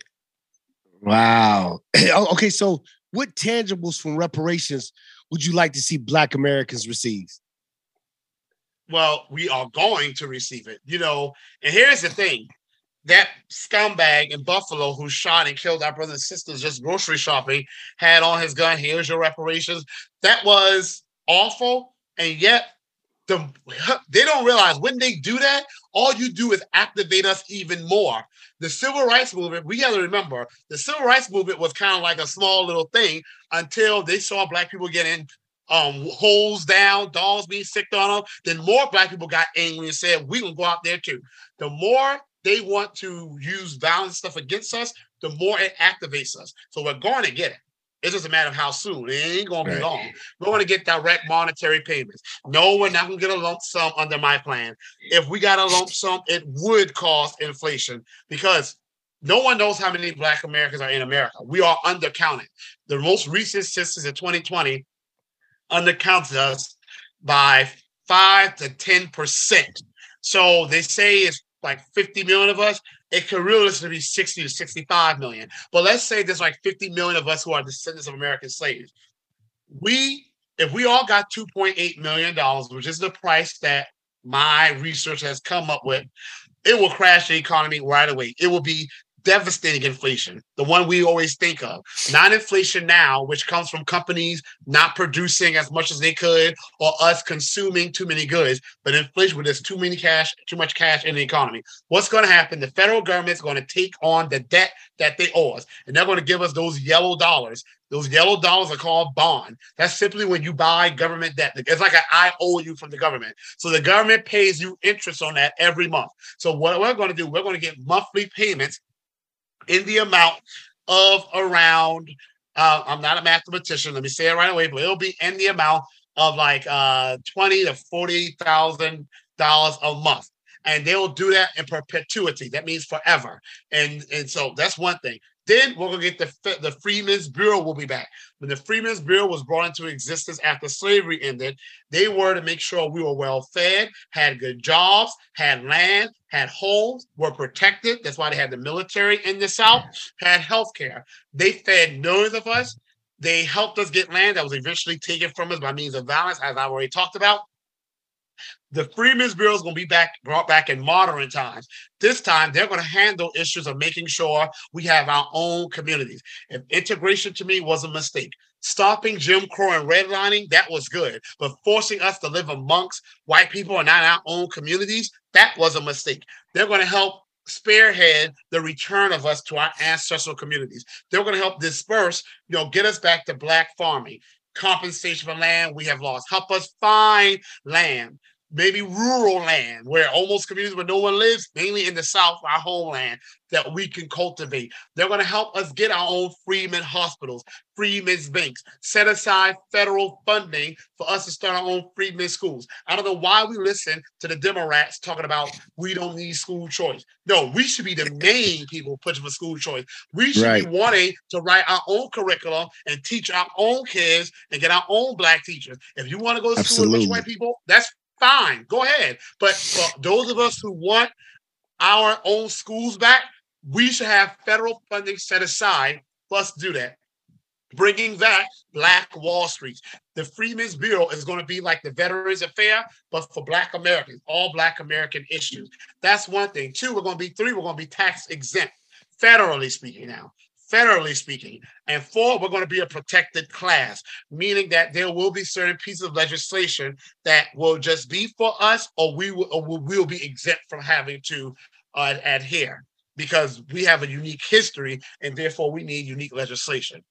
Speaker 4: Wow.
Speaker 5: Oh,
Speaker 4: Okay, so what tangibles from reparations would you like to see Black Americans receive?
Speaker 5: Well, we are going to receive it, you know. And here's the thing. That scumbag in Buffalo who shot and killed our brothers and sisters just grocery shopping had on his gun, here's your reparations. That was awful. And yet the, they don't realize when they do that, all you do is activate us even more. The civil rights movement, we got to remember, the civil rights movement was kind of like a small little thing until they saw black people getting um, holes down, dogs being sicked on them. Then more black people got angry and said, we can go out there too. The more they want to use violent stuff against us, the more it activates us. So we're going to get it. It's just a matter of how soon. It ain't going to be long. We're going to get direct monetary payments. No, we're not going to get a lump sum under my plan. If we got a lump sum, it would cause inflation because no one knows how many Black Americans are in America. We are undercounted. The most recent census in twenty twenty undercounted us by five to ten percent. So they say it's like fifty million of us. It could realistically be sixty to sixty-five million. But let's say there's like fifty million of us who are descendants of American slaves. We, if we all got two point eight million dollars, which is the price that my research has come up with, it will crash the economy right away. It will be devastating inflation, the one we always think of. Not inflation now, which comes from companies not producing as much as they could or us consuming too many goods, but inflation where there's too many cash, too much cash in the economy. What's going to happen? The federal government is going to take on the debt that they owe us, and they're going to give us those yellow dollars. Those yellow dollars are called bond. That's simply when you buy government debt. It's like an I owe you from the government. So the government pays you interest on that every month. So what we're going to do, we're going to get monthly payments in the amount of around, uh, I'm not a mathematician, let me say it right away, but it'll be in the amount of like uh, twenty to forty thousand dollars a month. And they'll do that in perpetuity. That means forever. And, and so that's one thing. Then we're going to get the, the Freedmen's Bureau will be back. When the Freedmen's Bureau was brought into existence after slavery ended, they were to make sure we were well fed, had good jobs, had land, had homes, were protected. That's why they had the military in the South, had health care. They fed millions of us. They helped us get land that was eventually taken from us by means of violence, as I already talked about. The Freedmen's Bureau is going to be back, brought back in modern times. This time, they're going to handle issues of making sure we have our own communities. If integration to me was a mistake, stopping Jim Crow and redlining, that was good. But forcing us to live amongst white people and not our own communities, that was a mistake. They're going to help spearhead the return of us to our ancestral communities. They're going to help disperse, you know, get us back to Black farming, compensation for land we have lost, help us find land. Maybe rural land where almost communities where no one lives, mainly in the South, our homeland, that we can cultivate. They're going to help us get our own Freedmen hospitals, Freedmen's banks, set aside federal funding for us to start our own Freedmen schools. I don't know why we listen to the Democrats talking about we don't need school choice. No, we should be the main people pushing for school choice. We should right. be wanting to write our own curriculum and teach our own kids and get our own Black teachers. If you want to go to school with rich white people, that's fine, go ahead. But for those of us who want our own schools back, we should have federal funding set aside for us to do that. Bringing back Black Wall Street. The Freedmen's Bureau is going to be like the Veterans Affair, but for Black Americans, all Black American issues. That's one thing. Two, we're going to be three, we're going to be tax exempt, federally speaking now. Federally speaking. And four, we're going to be a protected class, meaning that there will be certain pieces of legislation that will just be for us, or we will, or we will be exempt from having to uh, adhere because we have a unique history and therefore we need unique legislation.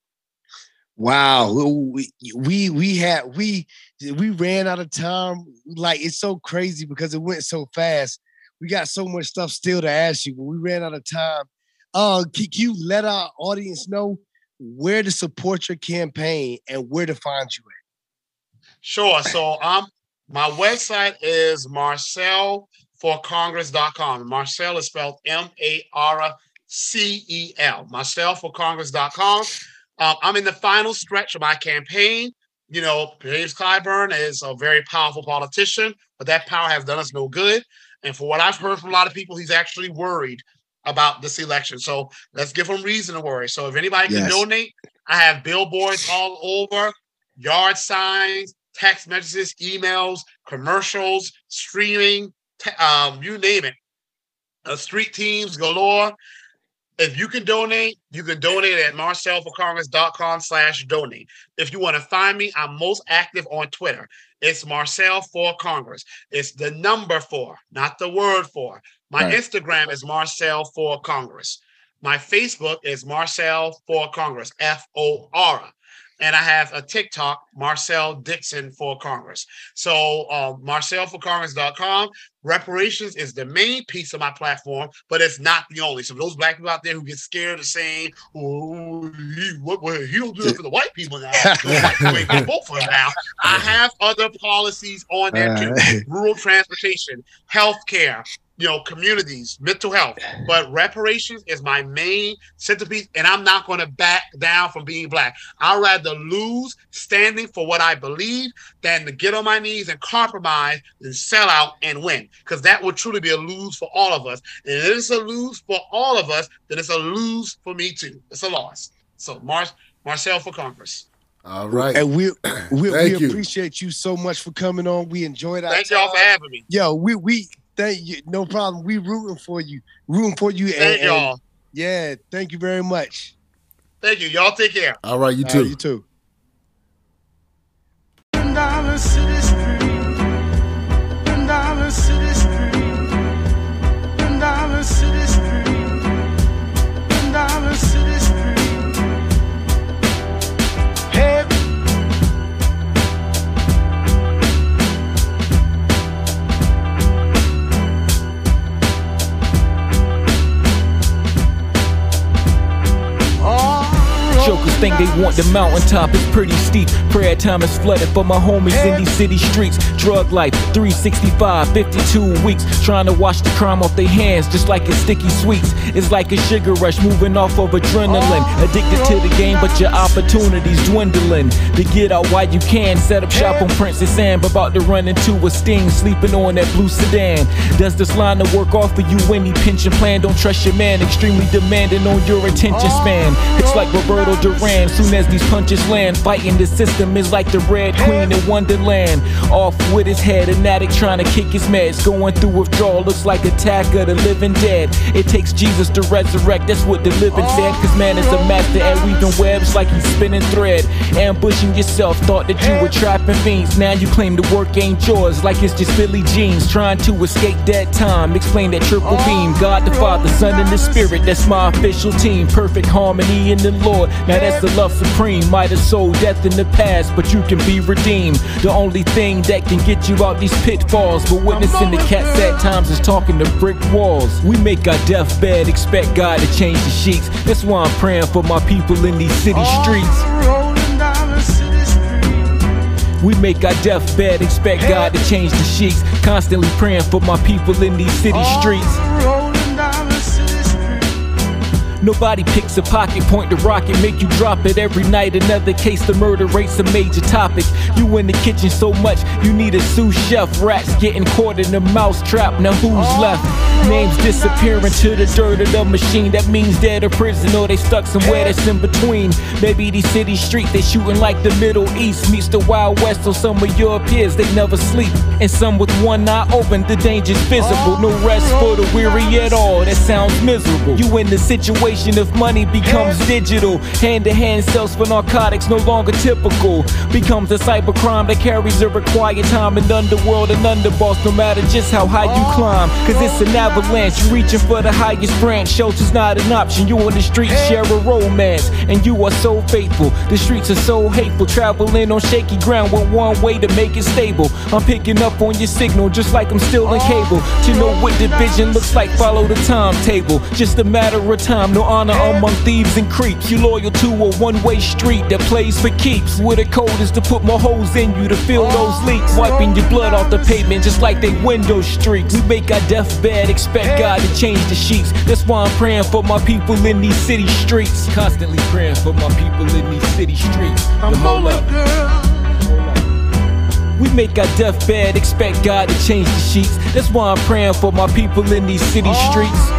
Speaker 4: Wow, we we we had we we ran out of time. Like, it's so crazy because it went so fast. We got so much stuff still to ask you, but we ran out of time. Uh, can you let our audience know where to support your campaign and where to find you at?
Speaker 5: Sure. So um, my website is marcel for congress dot com. Marcel is spelled M A R C E L. marcel for congress dot com. Um, I'm in the final stretch of my campaign. You know, James Clyburn is a very powerful politician, but that power has done us no good. And for what I've heard from a lot of people, he's actually worried about this election. So let's give them reason to worry. So if anybody can yes. donate, I have billboards all over, yard signs, text messages, emails, commercials, streaming, te- um, you name it. Uh, street teams galore. If you can donate, you can donate at marcel for congress dot com slash donate. If you want to find me, I'm most active on Twitter. it's Marcel for Congress. It's the number four, not the word four. My right. Instagram is Marcel for Congress. My Facebook is Marcel for Congress, F O R. And I have a TikTok, Marcel Dixon for Congress. So uh, Marcel for Congress dot com. Reparations is the main piece of my platform, but it's not the only. So those black people out there who get scared of saying, "Oh, he, what, what, he don't do it for the white people now. The white people ain't gonna vote for him now." I have other policies on there too: rural transportation, healthcare, you know, communities, mental health. But reparations is my main centerpiece, and I'm not going to back down from being black. I'd rather lose standing for what I believe than to get on my knees and compromise and sell out and win, because that would truly be a lose for all of us. And if it's a lose for all of us, then it's a lose for me too. It's a loss. So Mar- Marcel for Congress.
Speaker 2: All right.
Speaker 4: And we we, we you. appreciate you so much for coming on. We enjoyed our
Speaker 5: Thank
Speaker 4: time.
Speaker 5: y'all for having me.
Speaker 4: Yo, we we thank you. No problem. We rooting for you. Rooting for you.
Speaker 5: Thank
Speaker 4: and,
Speaker 5: y'all.
Speaker 4: And yeah, thank you very much.
Speaker 5: Thank you. Y'all take care.
Speaker 2: All right, you
Speaker 4: All
Speaker 2: too.
Speaker 4: Right, you too.
Speaker 6: Jokers think they want the mountaintop, it's pretty steep. Prayer time is flooded for my homies in these city streets. Drug life, three sixty-five, fifty-two weeks. Trying to wash the crime off their hands just like it's sticky sweets. It's like a sugar rush moving off of adrenaline. Addicted to the game, but your opportunities dwindling. To get out while you can, set up shop on Princess Anne. About to run into a sting, sleeping on that blue sedan. Does this line of work offer you any pension plan? Don't trust your man, extremely demanding on your attention span. It's like Roberto Duran, soon as these punches land. Fighting the system is like the Red Queen in Wonderland. Off with his head, an addict trying to kick his meds. Going through withdrawal, looks like Attack of the Living Dead. It takes Jesus to resurrect, that's what the living said. Cause man is a master at weaving webs like he's spinning thread. Ambushing yourself, thought that you were trapping fiends. Now you claim the work ain't yours, like it's just Billie Jean's. Trying to escape that time, explain that triple beam. God the Father, Son, and the Spirit, that's my official team. Perfect harmony in the Lord, now that's the love supreme. Might have sold death in the past, but you can be redeemed. The only thing that can get you out these pitfalls, but witnessing the cat sad times is talking to brick walls. We make our deathbed, expect God to change the sheets. That's why I'm praying for my people in these city streets. We make our deathbed, expect God to change the sheets. Constantly praying for my people in these city streets. Nobody picks a pocket, point the rocket, make you drop it every night. Another case, the murder rate's a major topic. You in the kitchen so much, you need a sous chef. Rats getting caught in the mouse trap, now who's left? Names disappearing to the dirt of the machine. That means they're the prison or they stuck somewhere that's in between. Maybe these city streets, they shooting like the Middle East meets the Wild West. So some of your peers, they never sleep. And some with one eye open, the danger's visible. No rest for the weary at all, that sounds miserable. You in the situation if money becomes digital. Hand-to-hand sales for narcotics no longer typical. Becomes a cybercrime that carries a required time. In the underworld and underboss, no matter just how high you climb. Cause it's an avalanche, you reaching for the highest branch. Shelter's not an option, you on the streets share a romance. And you are so faithful, the streets are so hateful. Traveling on shaky ground with one way to make it stable. I'm picking up on your signal just like I'm still in cable. To know what division looks like, follow the timetable. Just a matter of time, no honor among thieves and creeps. You loyal to a one-way street that plays for keeps. Where the code is to put more holes in you to fill those leaks. Wiping your blood off the pavement just like they window streaks. We make our deathbed, expect God to change the sheets. That's why I'm praying for my people in these city streets. Constantly praying for my people in these city streets. I'm up. We make our deathbed, expect God to change the sheets. That's why I'm praying for my people in these city streets.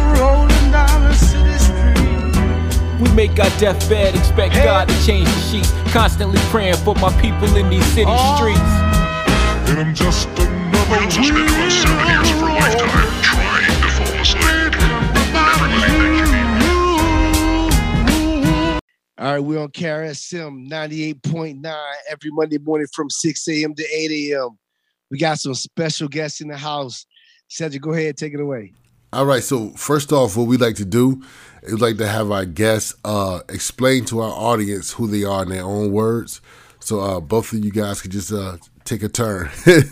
Speaker 6: We make our deathbed, expect God to change the sheets. Constantly praying for my people in these city streets.
Speaker 7: And I'm just another. We also spent about seven years of our lifetime trying to fall asleep. Never really think you need me.
Speaker 4: All All right, we're on K R S M ninety-eight point nine every Monday morning from six a.m. to eight a.m. We got some special guests in the house. Cedric, go ahead, take it away.
Speaker 2: All right, so first off, what we like to do is like to have our guests uh, explain to our audience who they are in their own words. So uh, both of you guys could just uh, take a turn.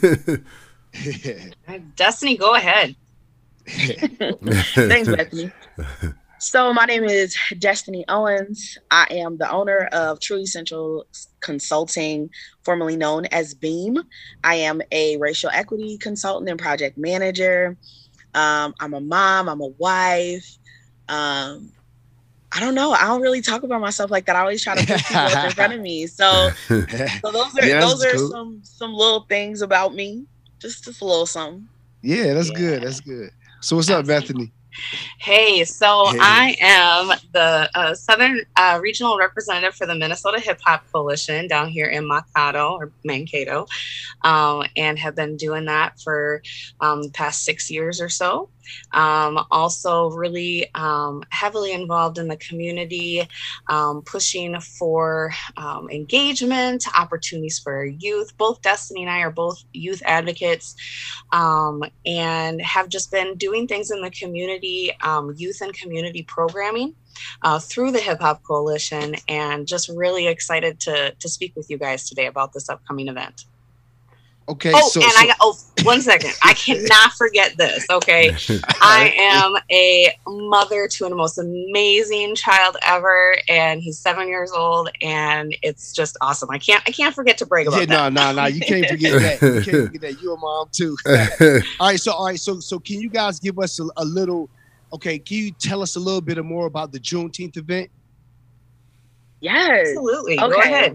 Speaker 8: Destiny, go ahead.
Speaker 9: Thanks, Bethany. So my name is Destiny Owens. I am the owner of Truly Central Consulting, formerly known as Beam. I am a racial equity consultant and project manager. Um, I'm a mom. I'm a wife. Um, I don't know. I don't really talk about myself like that. I always try to put people up in front of me. So, so those are
Speaker 4: Yeah,
Speaker 9: those
Speaker 4: that's
Speaker 9: are
Speaker 4: cool.
Speaker 9: some some little things about me. Just just a little something.
Speaker 4: Yeah, that's
Speaker 8: Yeah.
Speaker 4: good. That's good. So what's up, Bethany?
Speaker 8: Hey, so
Speaker 4: Hey.
Speaker 8: I am the uh, Southern uh, Regional Representative for the Minnesota Hip Hop Coalition down here in Mankato or Mankato, um, and have been doing that for um, the past six years or so. Um, also really um, heavily involved in the community, um, pushing for um, engagement, opportunities for our youth. Both Destiny and I are both youth advocates, um, and have just been doing things in the community, um, youth and community programming uh, through the Hip Hop Coalition, and just really excited to, to speak with you guys today about this upcoming event.
Speaker 4: Okay,
Speaker 8: Oh,
Speaker 4: so,
Speaker 8: and
Speaker 4: so
Speaker 8: I got, oh, one second. I cannot forget this, okay? I am a mother to the most amazing child ever, and he's seven years old, and it's just awesome. I can't I can't forget to brag about
Speaker 4: yeah,
Speaker 8: that.
Speaker 4: no, no, no, you can't forget that. You can't forget that. You're a mom too. all right, so all right, so so can you guys give us a, a little? Okay, can you tell us a little bit more about the Juneteenth event?
Speaker 9: Yes.
Speaker 8: Absolutely. Go
Speaker 9: Okay.
Speaker 8: ahead.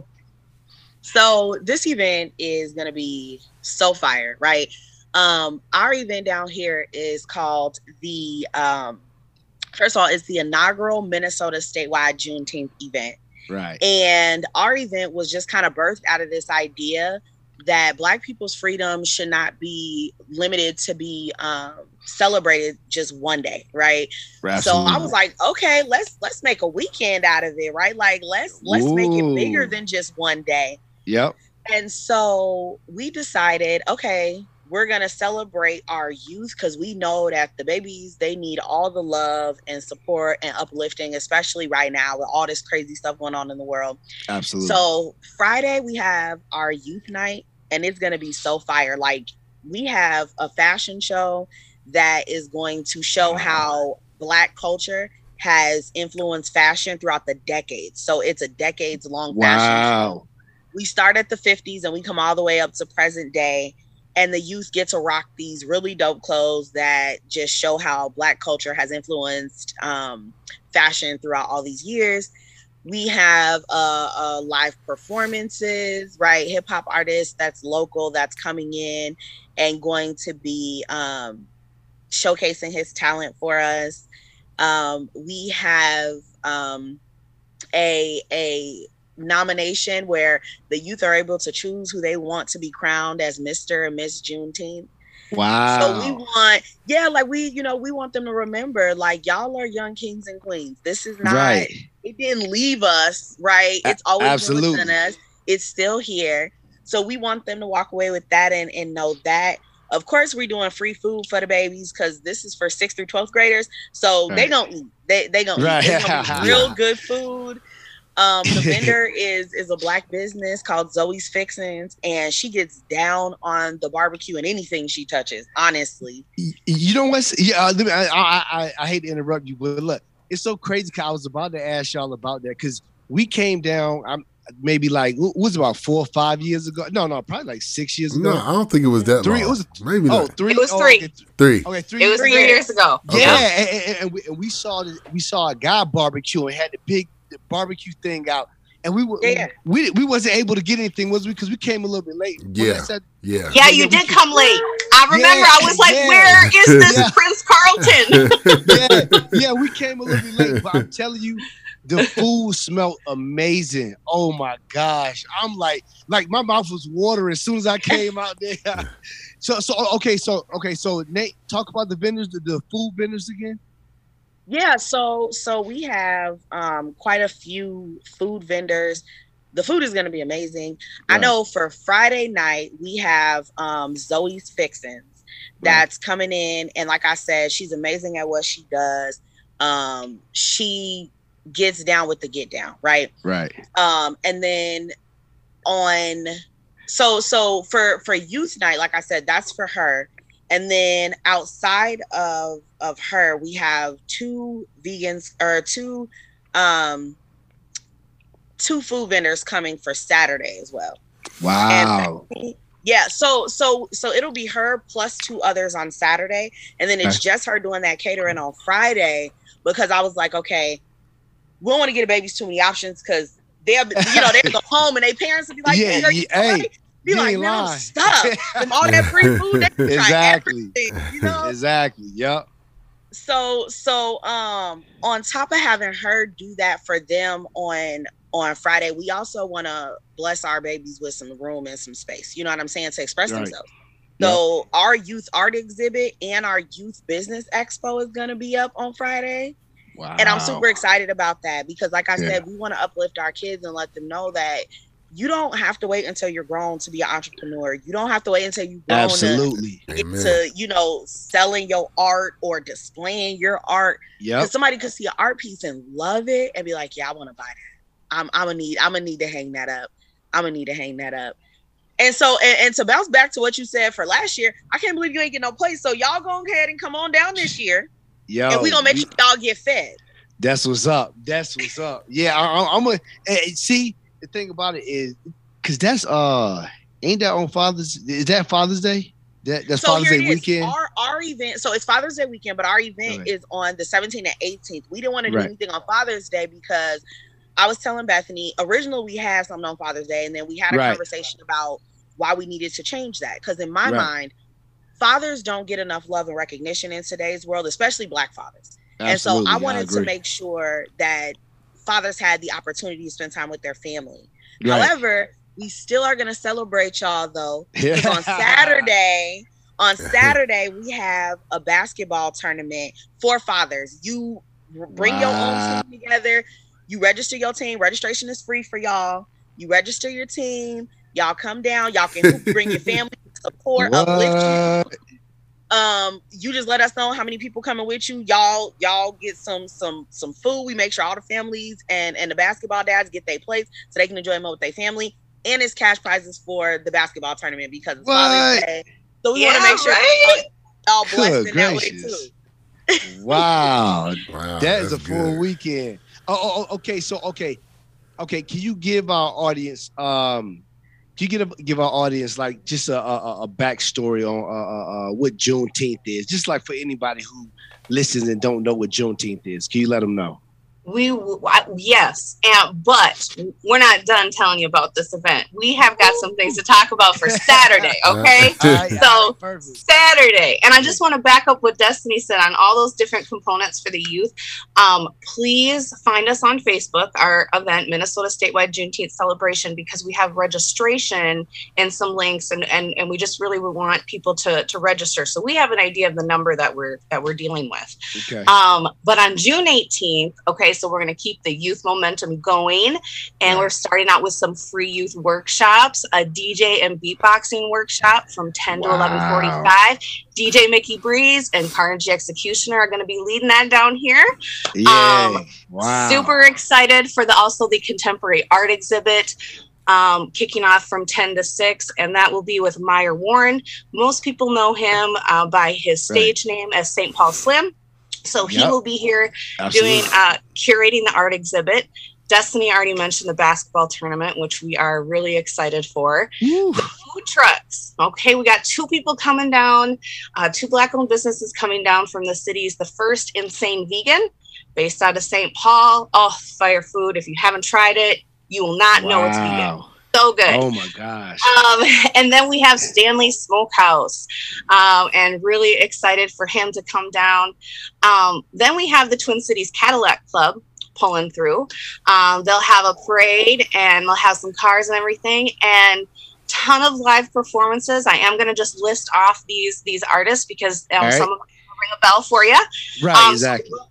Speaker 9: So this event is going to be so fire, right? Um, our event down here is called the, um, first of all, it's the inaugural Minnesota statewide Juneteenth event.
Speaker 4: Right.
Speaker 9: And our event was just kind of birthed out of this idea that Black people's freedom should not be limited to be um, celebrated just one day, right? So I was like, okay, let's let's make a weekend out of it, right? Like let's let's make it bigger
Speaker 4: Ooh.
Speaker 9: than just one day.
Speaker 4: Yep.
Speaker 9: And so we decided, okay, we're going to celebrate our youth because we know that the babies, they need all the love and support and uplifting, especially right now with all this crazy stuff going on in the world.
Speaker 4: Absolutely.
Speaker 9: So Friday, we have our youth night, and it's going to be so fire. Like we have a fashion show that is going to show how Black culture has influenced fashion throughout the decades. So it's a decades long fashion show.
Speaker 4: Wow.
Speaker 9: We start at the fifties and we come all the way up to present day, and the youth get to rock these really dope clothes that just show how Black culture has influenced um, fashion throughout all these years. We have uh, uh, live performances, right? Hip hop artists that's local, that's coming in and going to be um, showcasing his talent for us. Um, we have um, a a nomination where the youth are able to choose who they want to be crowned as Mister and Miss Juneteenth.
Speaker 4: Wow.
Speaker 9: So we want, yeah, like we, you know, we want them to remember, like, y'all are young kings and queens. This is not,
Speaker 4: Right.
Speaker 9: it didn't leave us, right? It's always
Speaker 4: absolutely.
Speaker 9: been within us. It's still here. So we want them to walk away with that and, and know that. Of course, we're doing free food for the babies because this is for sixth through twelfth graders. So
Speaker 4: Right.
Speaker 9: they gonna eat. They they gonna
Speaker 4: Right.
Speaker 9: eat. It's gonna be real good food. Um, the vendor is is a Black business called Zoe's Fixins, and she gets down on the barbecue and anything she touches. Honestly,
Speaker 4: Y- You know what's? Yeah, uh, let me- I, I, I, I hate to interrupt you, but look, it's so crazy. 'Cause I was about to ask y'all about that because we came down. I'm maybe like what was it, about four or five years ago. No, no, probably like six years ago.
Speaker 2: No, I don't think it was that
Speaker 4: Three.
Speaker 2: long.
Speaker 4: It was
Speaker 2: Maybe
Speaker 4: oh
Speaker 2: not.
Speaker 4: three.
Speaker 8: It was
Speaker 4: oh,
Speaker 8: three.
Speaker 4: Okay, th-
Speaker 2: Three.
Speaker 4: okay, three.
Speaker 8: It was
Speaker 9: Three
Speaker 8: three
Speaker 9: years.
Speaker 8: years ago.
Speaker 4: Yeah,
Speaker 2: Okay.
Speaker 4: and, and, and, we, and we saw the, we saw a guy barbecue and had the big the barbecue thing out, and we were
Speaker 9: Yeah.
Speaker 4: we we wasn't able to get anything, was we? Because we came a little bit late. Was
Speaker 2: Yeah.
Speaker 4: that said-
Speaker 2: Yeah.
Speaker 8: Yeah,
Speaker 4: Yeah,
Speaker 8: you
Speaker 4: we
Speaker 8: did
Speaker 4: can-
Speaker 8: come late. I remember.
Speaker 4: Yeah,
Speaker 8: I was like,
Speaker 4: yeah.
Speaker 8: "Where is this
Speaker 4: Yeah.
Speaker 8: Prince Carlton?"
Speaker 4: yeah, yeah, we came a little bit late, but I'm telling you, the food smelled amazing. Oh my gosh, I'm like, like my mouth was watering as soon as I came out there. so, so okay, so okay, so Nate, talk about the vendors, the, the food vendors again.
Speaker 9: Yeah, so so we have um, quite a few food vendors. The food is going to be amazing. Right. I know for Friday night we have um, Zoe's Fixins that's right. coming in, and like I said, she's amazing at what she does. Um, she gets down with the get down, right?
Speaker 4: Right.
Speaker 9: Um, and then on so so for for youth night, like I said, that's for her. And then outside of of her, we have two vegans or two um two food vendors coming for Saturday as well.
Speaker 4: Wow.
Speaker 9: And, yeah, so so so it'll be her plus two others on Saturday, and then it's just her doing that catering on Friday, because I was like, okay, we don't want to get babies too many options, because they'll you know they'll go home and their parents will be like,
Speaker 4: yeah,
Speaker 9: hey,
Speaker 4: yeah, hey.
Speaker 9: Be you like, man, I'm stuck from all that free food. They can
Speaker 4: exactly.
Speaker 9: try everything, you know?
Speaker 4: Exactly. Yep.
Speaker 9: So, so um, on top of having her do that for them on on Friday, we also want to bless our babies with some room and some space. You know what I'm saying? To express right. themselves. So yep. our youth art exhibit and our youth business expo is going to be up on Friday.
Speaker 4: Wow.
Speaker 9: And I'm super excited about that, because, like I
Speaker 4: yeah.
Speaker 9: said, we want to uplift our kids and let them know that you don't have to wait until you're grown to be an entrepreneur. You don't have to wait until you've grown
Speaker 4: Absolutely.
Speaker 9: to get to, you know, selling your art or displaying your art.
Speaker 4: Yeah.
Speaker 9: Because somebody could see an art piece and love it and be like, yeah, I want to buy that. I'm I'm gonna need I'm gonna need to hang that up. I'm gonna need to hang that up. And so and, and to bounce back to what you said for last year, I can't believe you ain't get no place. So y'all go ahead and come on down this year.
Speaker 4: Yo,
Speaker 9: and we gonna make
Speaker 4: we,
Speaker 9: sure y'all get fed.
Speaker 4: That's what's up. That's what's up. Yeah, I, I'm gonna see. The thing about it is, because that's uh, ain't that on Father's? Is that Father's Day? That that's
Speaker 9: so
Speaker 4: Father's Day
Speaker 9: is.
Speaker 4: weekend.
Speaker 9: Our our event. So it's Father's Day weekend, but our event right. is on the seventeenth and eighteenth. We didn't want to do right. anything on Father's Day because I was telling Bethany originally we had something on Father's Day, and then we had a right. conversation about why we needed to change that. Because in my right. mind, fathers don't get enough love and recognition in today's world, especially Black fathers. Absolutely, and so I wanted I to make sure that fathers had the opportunity to spend time with their family. Right. However, we still are going to celebrate y'all though. Because on Saturday, on Saturday, we have a basketball tournament for fathers. You bring wow. your own team together. You register your team. Registration is free for y'all. You register your team. Y'all come down. Y'all can bring your family support, what? uplift you. Um, you just let us know how many people coming with you. Y'all, y'all get some some some food. We make sure all the families and and the basketball dads get their plates so they can enjoy them with their family. And it's cash prizes for the basketball tournament because it's Father's Day. So we yeah, want to make sure right? y'all blessed in that way too.
Speaker 4: Wow, wow, that is a full good. weekend. Oh, oh, okay. So okay, okay. Can you give our audience um? Can you give, give our audience like just a, a, a backstory on uh, uh, what Juneteenth is? Just like for anybody who listens and don't know what Juneteenth is. Can you let them know?
Speaker 8: We yes, and but we're not done telling you about this event. We have got some things to talk about for Saturday, okay? right, so right, Saturday, and I just want to back up what Destiny said on all those different components for the youth. Um, please find us on Facebook, our event, Minnesota Statewide Juneteenth Celebration, because we have registration and some links, and and and we just really want people to to register, so we have an idea of the number that we're that we're dealing with.
Speaker 4: Okay.
Speaker 8: Um, but on June eighteenth, okay. So we're going to keep the youth momentum going, and we're starting out with some free youth workshops, a D J and beatboxing workshop from ten wow. to eleven forty-five. D J Mickey Breeze and Carnegie Executioner are going to be leading that down here.
Speaker 4: Yeah.
Speaker 8: Um,
Speaker 4: wow.
Speaker 8: Super excited for the also the contemporary art exhibit. Um, kicking off from ten to six, and that will be with Meyer Warren. Most people know him uh, by his stage right. name as Saint Paul Slim. So he yep. will be here Absolutely. doing, uh, curating the art exhibit. Destiny already mentioned the basketball tournament, which we are really excited for. Woo. The food trucks. Okay, we got two people coming down, uh, two Black-owned businesses coming down from the cities. The first, Insane Vegan, based out of Saint Paul. Oh, fire food. If you haven't tried it, you will not wow. know it's vegan. So good.
Speaker 4: Oh my gosh.
Speaker 8: Um, and then we have Stanley Smokehouse, um, and really excited for him to come down. Um, then we have the Twin Cities Cadillac Club pulling through. Um, they'll have a parade and they'll have some cars and everything, and ton of live performances. I am going to just list off these these artists because um, right. some of them will ring a bell for you.
Speaker 4: Right,
Speaker 8: um,
Speaker 4: exactly.
Speaker 8: So we'll have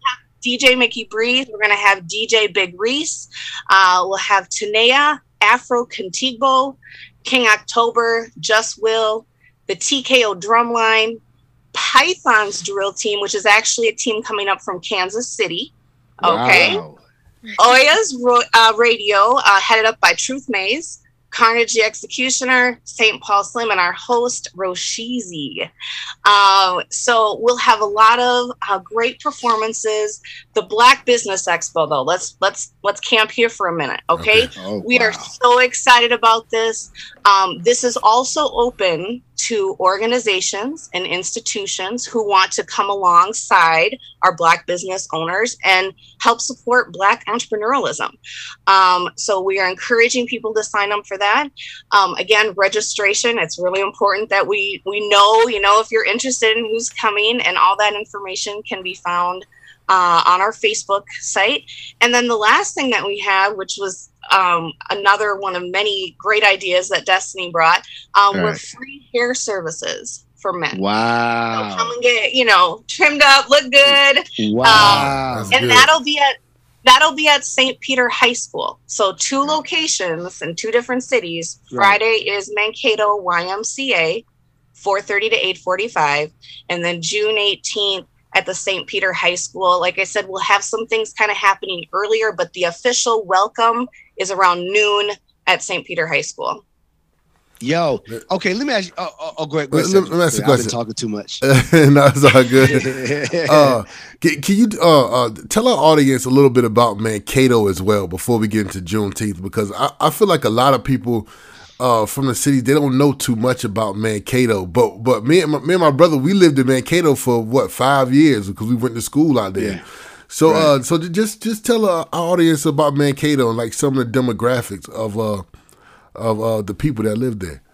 Speaker 8: D J Mickey Breathe. We're going to have D J Big Reese. Uh, we'll have Tanea, Afro Contigo, King October, Just Will, the T K O Drumline, Python's Drill Team, which is actually a team coming up from Kansas City. Okay.
Speaker 4: Wow.
Speaker 8: Oya's ro- uh, Radio, uh, headed up by Truth Maze, Carnage the Executioner, Saint Paul Slim, and our host, Roshizi. Uh, so we'll have a lot of uh, great performances. The Black Business Expo, though, let's let's let's camp here for a minute, okay?
Speaker 4: Okay. Oh,
Speaker 8: we
Speaker 4: wow.
Speaker 8: are so excited about this. Um, this is also open to organizations and institutions who want to come alongside our Black business owners and help support Black entrepreneurialism. Um, so we are encouraging people to sign up for that. Um, again, registration, it's really important that we, we know, you know, if you're interested in who's coming, and all that information can be found uh, on our Facebook site. And then the last thing that we have, which was um, another one of many great ideas that Destiny brought, um, were
Speaker 4: right.
Speaker 8: free hair services for men.
Speaker 4: Wow.
Speaker 8: So come and get, you know, trimmed up, look good.
Speaker 4: Wow.
Speaker 8: Um, and that'll be at that'll be at Saint Peter High School. So two locations in two different cities.
Speaker 4: Right.
Speaker 8: Friday is Mankato Y M C A, four thirty to eight forty-five, and then June eighteenth at the Saint Peter High School. Like I said, we'll have some things kind of happening earlier, but the official welcome is around noon at Saint Peter High School.
Speaker 4: Yo, okay, let me ask you. Oh, oh, oh go ahead. Go ahead
Speaker 2: Let- let me ask you a
Speaker 4: I've been
Speaker 2: question.
Speaker 4: talking too much.
Speaker 2: No, it's all good. uh, can, can you uh, uh, tell our audience a little bit about Mankato as well before we get into Juneteenth? Because I, I feel like a lot of people uh, from the city, they don't know too much about Mankato. But but me and my, me and my brother, we lived in Mankato for what, five years because we went to school out there.
Speaker 4: Yeah.
Speaker 2: So
Speaker 4: Right.
Speaker 2: uh, so just just tell uh, our audience about Mankato and like some of the demographics of uh of uh, the people that live there.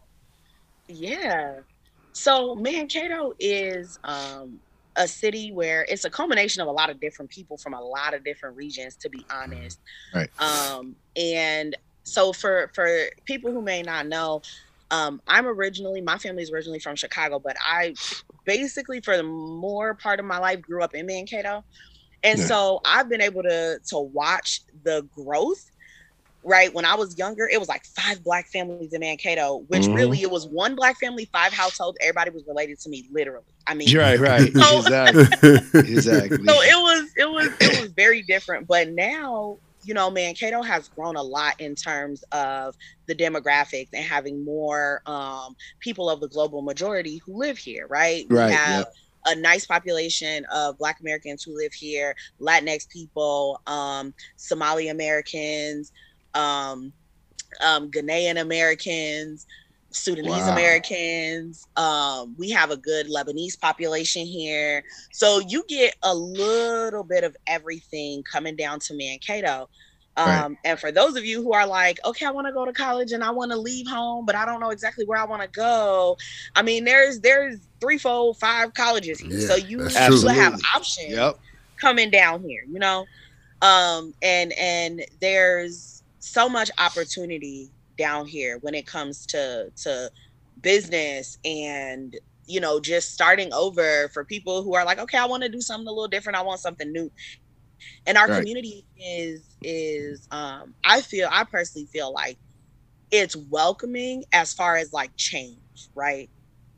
Speaker 9: Yeah. So Mankato is um, a city where it's a culmination of a lot of different people from a lot of different regions, to be honest.
Speaker 4: Right.
Speaker 9: Um, and so for for people who may not know, um, I'm originally, my family's originally from Chicago, but I basically for the more part of my life grew up in Mankato. And
Speaker 4: Yeah.
Speaker 9: so I've been able to to watch the growth. Right. When I was younger, it was like five Black families in Mankato, which
Speaker 4: Mhm.
Speaker 9: really it was one Black family, five households. Everybody was related to me, literally. I mean,
Speaker 4: Right, right.
Speaker 9: So-
Speaker 4: exactly. Exactly.
Speaker 9: so it was it was it was very different. But now, you know, Mankato has grown a lot in terms of the demographics and having more um, people of the global majority who live here. Right.
Speaker 4: Right,
Speaker 9: We have
Speaker 4: yep.
Speaker 9: a nice population of Black Americans who live here, Latinx people, um, Somali Americans, um, um, Ghanaian Americans, Sudanese
Speaker 4: Wow.
Speaker 9: Americans. Um, we have a good Lebanese population here. So you get a little bit of everything coming down to Mankato. Um,
Speaker 4: Right.
Speaker 9: And for those of you who are like, okay, I want to go to college and I want to leave home, but I don't know exactly where I want to go. I mean, there's there's three, four, five colleges here.
Speaker 2: Yeah,
Speaker 9: so you
Speaker 2: that's
Speaker 9: you
Speaker 2: true.
Speaker 9: have options
Speaker 4: Yep.
Speaker 9: coming down here, you know? Um, and and there's so much opportunity down here when it comes to to business and, you know, just starting over for people who are like, okay, I want to do something a little different. I want something new. And our
Speaker 4: Right.
Speaker 9: community is is um I feel I personally feel like it's welcoming as far as like change, right?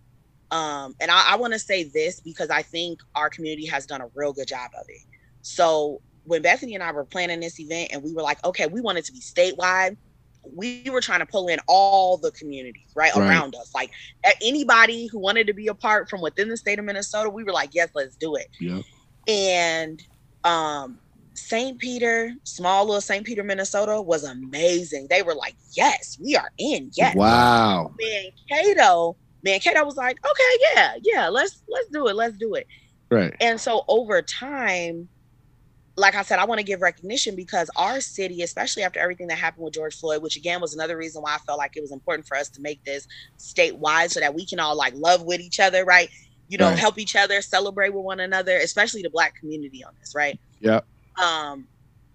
Speaker 9: Um, and I, I want to say this because I think our community has done a real good job of it. So when Bethany and I were planning this event and we were like, okay, we want it to be statewide, we were trying to pull in all the communities right,
Speaker 4: Right.
Speaker 9: around us. Like a- anybody who wanted to be a part from within the state of Minnesota, we were like, yes, let's do it.
Speaker 4: Yep.
Speaker 9: And um, Saint Peter, small little Saint Peter, Minnesota was amazing. They were like, yes, we are in. Yes.
Speaker 4: Wow.
Speaker 9: Mankato, Mankato was like, okay, yeah, yeah, let's let's do it, let's do it.
Speaker 4: Right.
Speaker 9: And so over time, like I said, I want to give recognition because our city, especially after everything that happened with George Floyd, which again was another reason why I felt like it was important for us to make this statewide so that we can all like love with each other, right? You know,
Speaker 4: Right.
Speaker 9: help each other, celebrate with one another, especially the Black community on this, right?
Speaker 4: Yep.
Speaker 9: Um,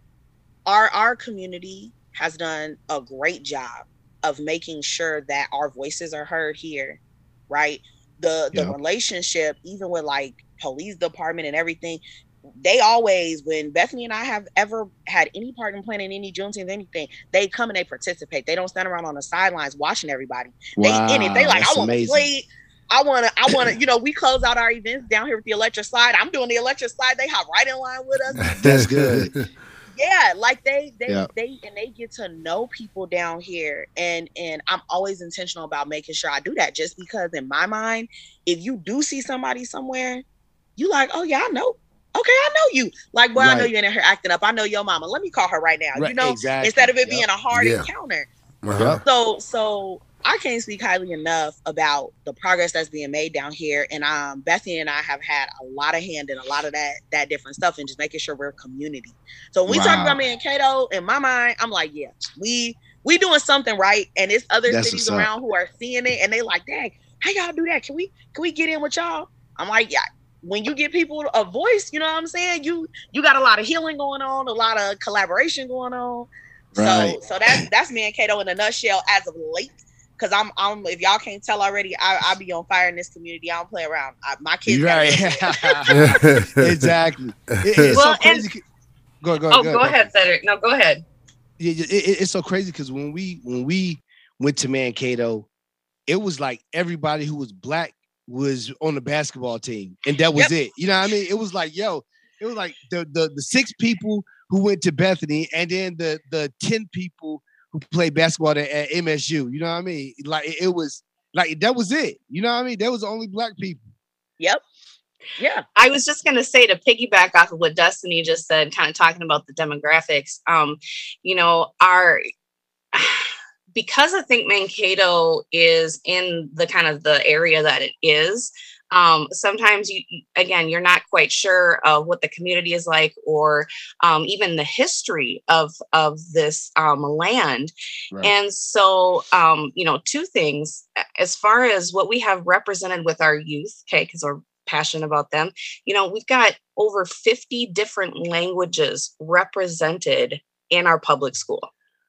Speaker 9: our our community has done a great job of making sure that our voices are heard here, right? The the
Speaker 4: Yep.
Speaker 9: relationship, even with like police department and everything, they always, when Bethany and I have ever had any part in planning any Juneteenth, anything, they come and they participate. They don't stand around on the sidelines watching everybody.
Speaker 4: Wow,
Speaker 9: they in it. They like, I want to
Speaker 4: amazing.
Speaker 9: play. I want to, I want to, you know, we close out our events down here with the electric slide. I'm doing the electric slide. They hop right in line with us.
Speaker 4: That's good.
Speaker 9: Yeah, like they, they,
Speaker 4: Yeah.
Speaker 9: they, and they get to know people down here. And, and I'm always intentional about making sure I do that, just because in my mind, if you do see somebody somewhere, you like, oh yeah, I know. Okay, I know you. Like, well, I know
Speaker 4: Right.
Speaker 9: you in here acting up. I know your mama. Let me call her right now.
Speaker 4: Right,
Speaker 9: You know,
Speaker 4: exactly.
Speaker 9: instead of it
Speaker 4: Yep.
Speaker 9: being a hard
Speaker 2: Yeah.
Speaker 9: encounter.
Speaker 2: Uh-huh.
Speaker 9: So, so I can't speak highly enough about the progress that's being made down here. And um, Bethany and I have had a lot of hand in a lot of that that different stuff, and just making sure we're a community. So when we talk
Speaker 4: Wow.
Speaker 9: about Mankato, in my mind, I'm like, yeah, we we doing something right, and it's other
Speaker 4: That's
Speaker 9: cities
Speaker 4: what's up.
Speaker 9: around who are seeing it, and they like, dang, how y'all do that? Can we can we get in with y'all? I'm like, yeah. When you give people a voice, you know what I'm saying? You you got a lot of healing going on, a lot of collaboration going on.
Speaker 4: Right.
Speaker 9: So so that's that's Mankato in a nutshell as of late. Cause I'm I'm if y'all can't tell already, I I be on fire in this community. I don't play around. I, my kids.
Speaker 4: Right. Exactly. It- it's
Speaker 8: Well,
Speaker 4: so crazy. c- Go, go,
Speaker 8: Oh,
Speaker 4: go,
Speaker 8: go ahead, Cedric. No, go ahead.
Speaker 4: Yeah, yeah, it- it- it's so crazy because when we when we went to Mankato, it was like everybody who was black was on the basketball team, and that was
Speaker 9: Yep.
Speaker 4: it. You know what I mean? It was like, yo, it was like the the the six people who went to Bethany, and then the the ten people who played basketball at, at M S U. You know what I mean? Like it, it was like that was it. You know what I mean? That was the only black people.
Speaker 9: Yep. Yeah.
Speaker 8: I was just going to say, to piggyback off of what Destiny just said, kind of talking about the demographics, um, you know, our, because I think Mankato is in the kind of the area that it is, um, sometimes you, you- again, you're not quite sure of what the community is like, or um, even the history of, of this um, land.
Speaker 4: Right.
Speaker 8: And so, um, you know, two things as far as what we have represented with our youth, okay, because we're passionate about them. You know, we've got over fifty different languages represented in our public school.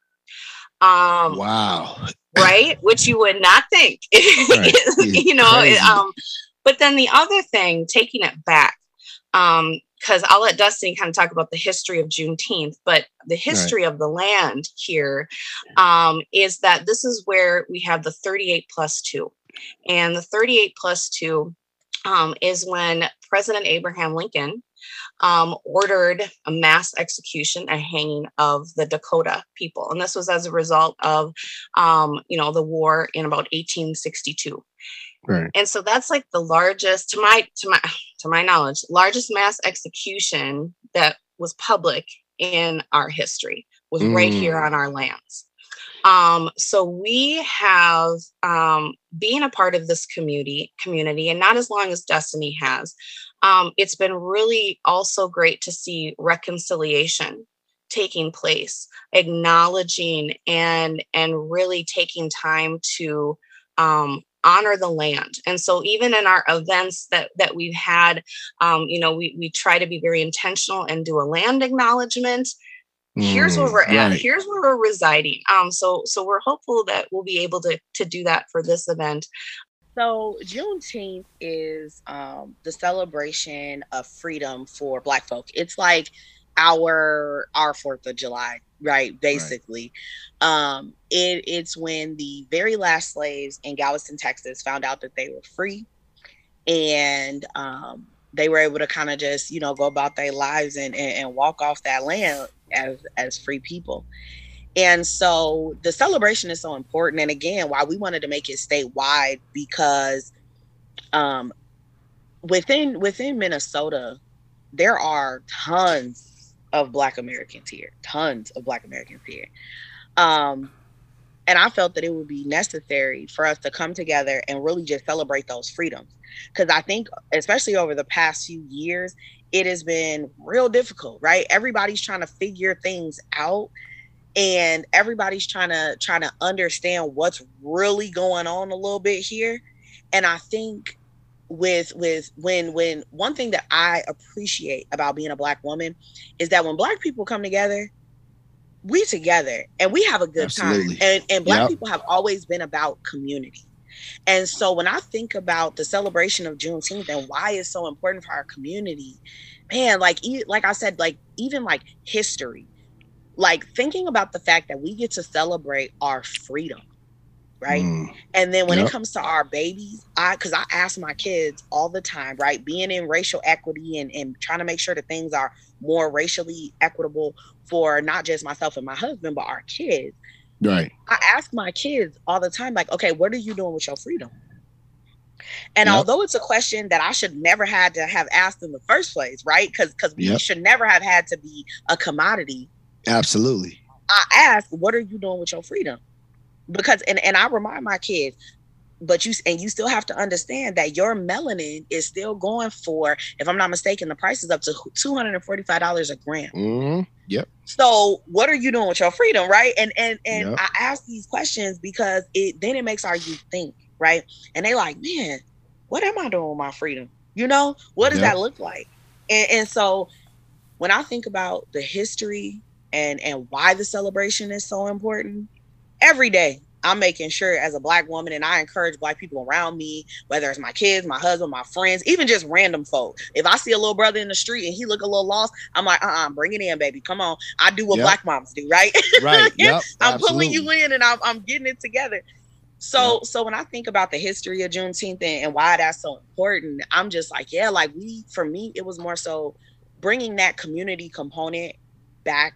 Speaker 8: Um,
Speaker 4: Wow.
Speaker 8: right? Which you would not think,
Speaker 4: Right.
Speaker 8: you know.
Speaker 4: Crazy.
Speaker 8: Um, but then the other thing, taking it back, um, because I'll let Dustin kind of talk about the history of Juneteenth, but the history of the land here um, is that this is where we have the thirty-eight plus two, and the thirty-eight plus two um, is when President Abraham Lincoln um, ordered a mass execution, a hanging of the Dakota people. And this was as a result of, um, you know, the war in about eighteen sixty-two.
Speaker 4: Right.
Speaker 8: And so that's like the largest, to my, to my, to my knowledge, largest mass execution that was public in our history was right here
Speaker 4: Mm.
Speaker 8: on our lands. Um, so we have, um, being a part of this community community, and not as long as Destiny has, um, it's been really also great to see reconciliation taking place, acknowledging and, and really taking time to, um, honor the land. And so even in our events that, that we've had, um, you know, we, we try to be very intentional and do a land acknowledgement. Here's where
Speaker 4: Mm,
Speaker 8: we're at.
Speaker 4: right.
Speaker 8: Here's where we're residing. Um, so so we're hopeful that we'll be able to to do that for this event.
Speaker 9: So Juneteenth is um, the celebration of freedom for Black folk. It's like our our Fourth of July, right? Basically, um, it, it's when the very last slaves in Galveston, Texas, found out that they were free, and um, they were able to kind of just, you know, go about their lives and, and and walk off that land as as free people. And so the celebration is so important. And again, why we wanted to make it statewide, because um, within within Minnesota, there are tons of Black Americans here, tons of Black Americans here. Um, and I felt that it would be necessary for us to come together and really just celebrate those freedoms. Because I think, especially over the past few years, it has been real difficult, right? Everybody's trying to figure things out, and everybody's trying to trying to understand what's really going on a little bit here. And I think with with when when one thing that I appreciate about being a Black woman is that when Black people come together, we together and we have a good
Speaker 4: Absolutely.
Speaker 9: time. And and Black
Speaker 4: Yep.
Speaker 9: people have always been about community. And so when I think about the celebration of Juneteenth and why it's so important for our community, man, like like I said, like even like history, like thinking about the fact that we get to celebrate our freedom, right? Mm. And then when yep. it comes to our babies, I because I ask my kids all the time, right? Being in racial equity and, and trying to make sure that things are more racially equitable for not just myself and my husband, but our kids.
Speaker 4: Right.
Speaker 9: I ask my kids all the time, like, okay, what are you doing with your freedom? And yep. although it's a question that I should never had to have asked in the first place, right? Because because we yep. should never have had to be a commodity.
Speaker 4: Absolutely.
Speaker 9: I ask, what are you doing with your freedom? Because and, and I remind my kids, but you and you still have to understand that your melanin is still going for, if I'm not mistaken, the price is up to two hundred forty-five dollars a gram.
Speaker 4: Mm-hmm. Yep.
Speaker 9: So what are you doing with your freedom, right? And and and yep. I ask these questions because it then it makes our youth think, right? And they like, man, what am I doing with my freedom? You know, what does yep. that look like? And, and so when I think about the history and and why the celebration is so important, every day I'm making sure as a Black woman, and I encourage Black people around me, whether it's my kids, my husband, my friends, even just random folk. If I see a little brother in the street and he look a little lost, I'm like, uh-uh, bring it in, baby. Come on. I do what yep. Black moms do, right?
Speaker 4: Right. Yep.
Speaker 9: I'm
Speaker 4: Absolutely.
Speaker 9: pulling you in and I'm, I'm getting it together. So, yep. so when I think about the history of Juneteenth and, and why that's so important, I'm just like, yeah, like we, for me, it was more so bringing that community component back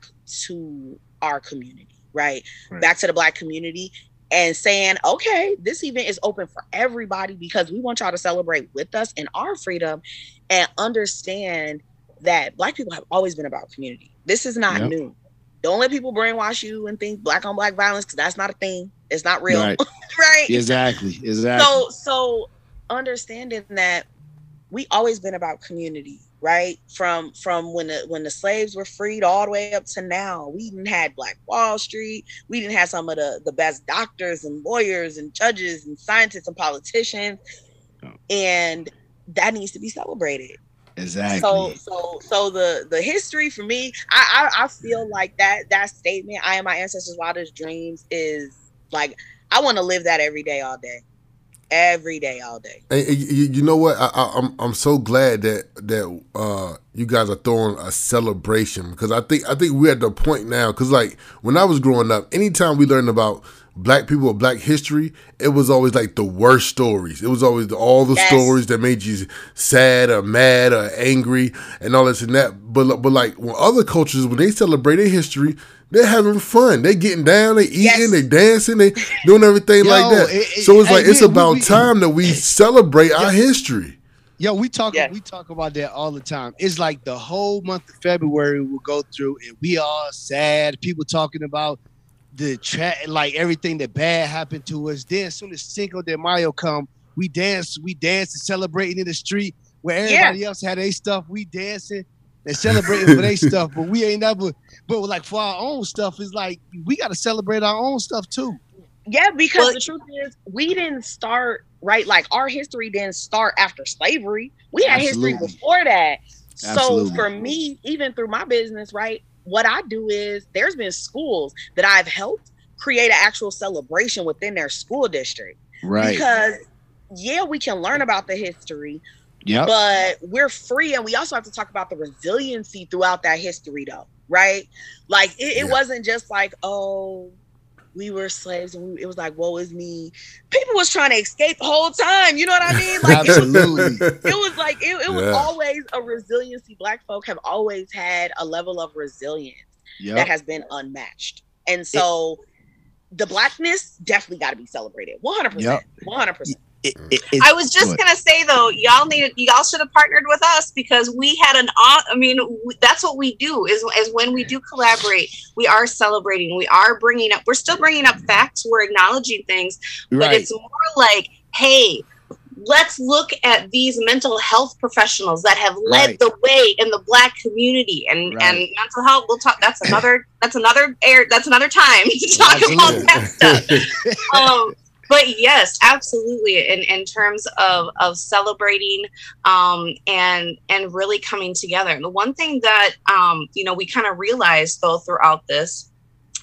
Speaker 9: to our community, right? right. Back to the Black community. And saying, okay, this event is open for everybody because we want y'all to celebrate with us in our freedom and understand that Black people have always been about community. This is not yep. new. Don't let people brainwash you and think Black on Black violence, because that's not a thing. It's not real.
Speaker 4: Right.
Speaker 9: right?
Speaker 4: Exactly. Exactly.
Speaker 9: So, so understanding that we always been about community, right? From from when the when the slaves were freed all the way up to now. We didn't had Black Wall Street. We didn't have some of the, the best doctors and lawyers and judges and scientists and politicians. Oh. And that needs to be celebrated.
Speaker 4: Exactly.
Speaker 9: So so so the the history for me, I I, I feel like that that statement, I am my ancestors' wildest dreams, is like I want to live that every day, all day. Every day, all day.
Speaker 2: And, and you, you know what? I, I, I'm I'm so glad that that uh, you guys are throwing a celebration, because I think I think we're at the point now. Because like when I was growing up, anytime we learned about Black people or Black history, it was always like the worst stories. It was always all the yes. stories that made you sad or mad or angry and all this and that. But but like when other cultures, when they celebrate their history, they're having fun. They getting down, they eating, yes. they dancing, they doing everything yo, like that. It, it, so it's like it's man, about we, time that we celebrate yo, our history.
Speaker 4: Yo, we talk yeah. we talk about that all the time. It's like the whole month of February we'll go through and we all sad. People talking about the chat, like everything that bad happened to us. Then as soon as Cinco de Mayo come, we dance, we dance and celebrating in the street where everybody yeah. else had their stuff. We dancing and celebrating for their stuff, but we ain't never. But like for our own stuff, it's like we got to celebrate our own stuff too.
Speaker 9: Yeah, because well, the truth is, we didn't start right. Like our history didn't start after slavery. We had absolutely. history before that. Absolutely. So for me, even through my business, right, what I do is there's been schools that I've helped create an actual celebration within their school district.
Speaker 4: Right.
Speaker 9: Because yeah, we can learn about the history.
Speaker 4: Yeah.
Speaker 9: But we're free, and we also have to talk about the resiliency throughout that history, though. Right? Like it, it yeah. wasn't just like, oh, we were slaves and we, it was like, woe is me. People was trying to escape the whole time. You know what I mean? Like
Speaker 4: absolutely.
Speaker 9: It was, it was like it, it was yeah. always a resiliency. Black folk have always had a level of resilience yep. that has been unmatched. And so it, the Blackness definitely got to be celebrated. one hundred percent. Yep. one hundred percent.
Speaker 8: It, it, it, I was just gonna say though, y'all need y'all should have partnered with us, because we had an. I mean, that's what we do. Is is when we do collaborate, we are celebrating. We are bringing up. We're still bringing up facts. We're acknowledging things, but right. it's more like, hey, let's look at these mental health professionals that have led right. the way in the Black community, and right. and mental health. We'll talk. That's another. That's another air. That's another time to talk about that stuff. Um, But yes, absolutely. In, in terms of, of celebrating um, and and really coming together. The one thing that, um, you know, we kind of realized though throughout this,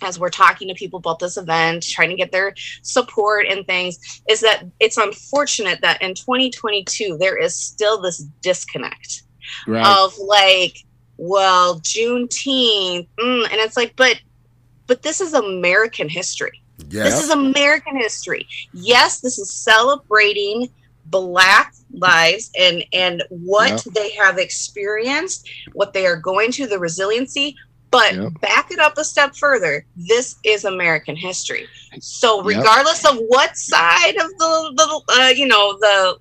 Speaker 8: as we're talking to people about this event, trying to get their support and things, is that it's unfortunate that in twenty twenty-two, there is still this disconnect right. of like, well, Juneteenth, mm, and it's like, but, but this is American history. Yep. This is American history. Yes, this is celebrating Black lives and, and what yep. they have experienced, what they are going to, the resiliency. But yep. back it up a step further. This is American history. So regardless yep. of what side of the, the uh, you know, the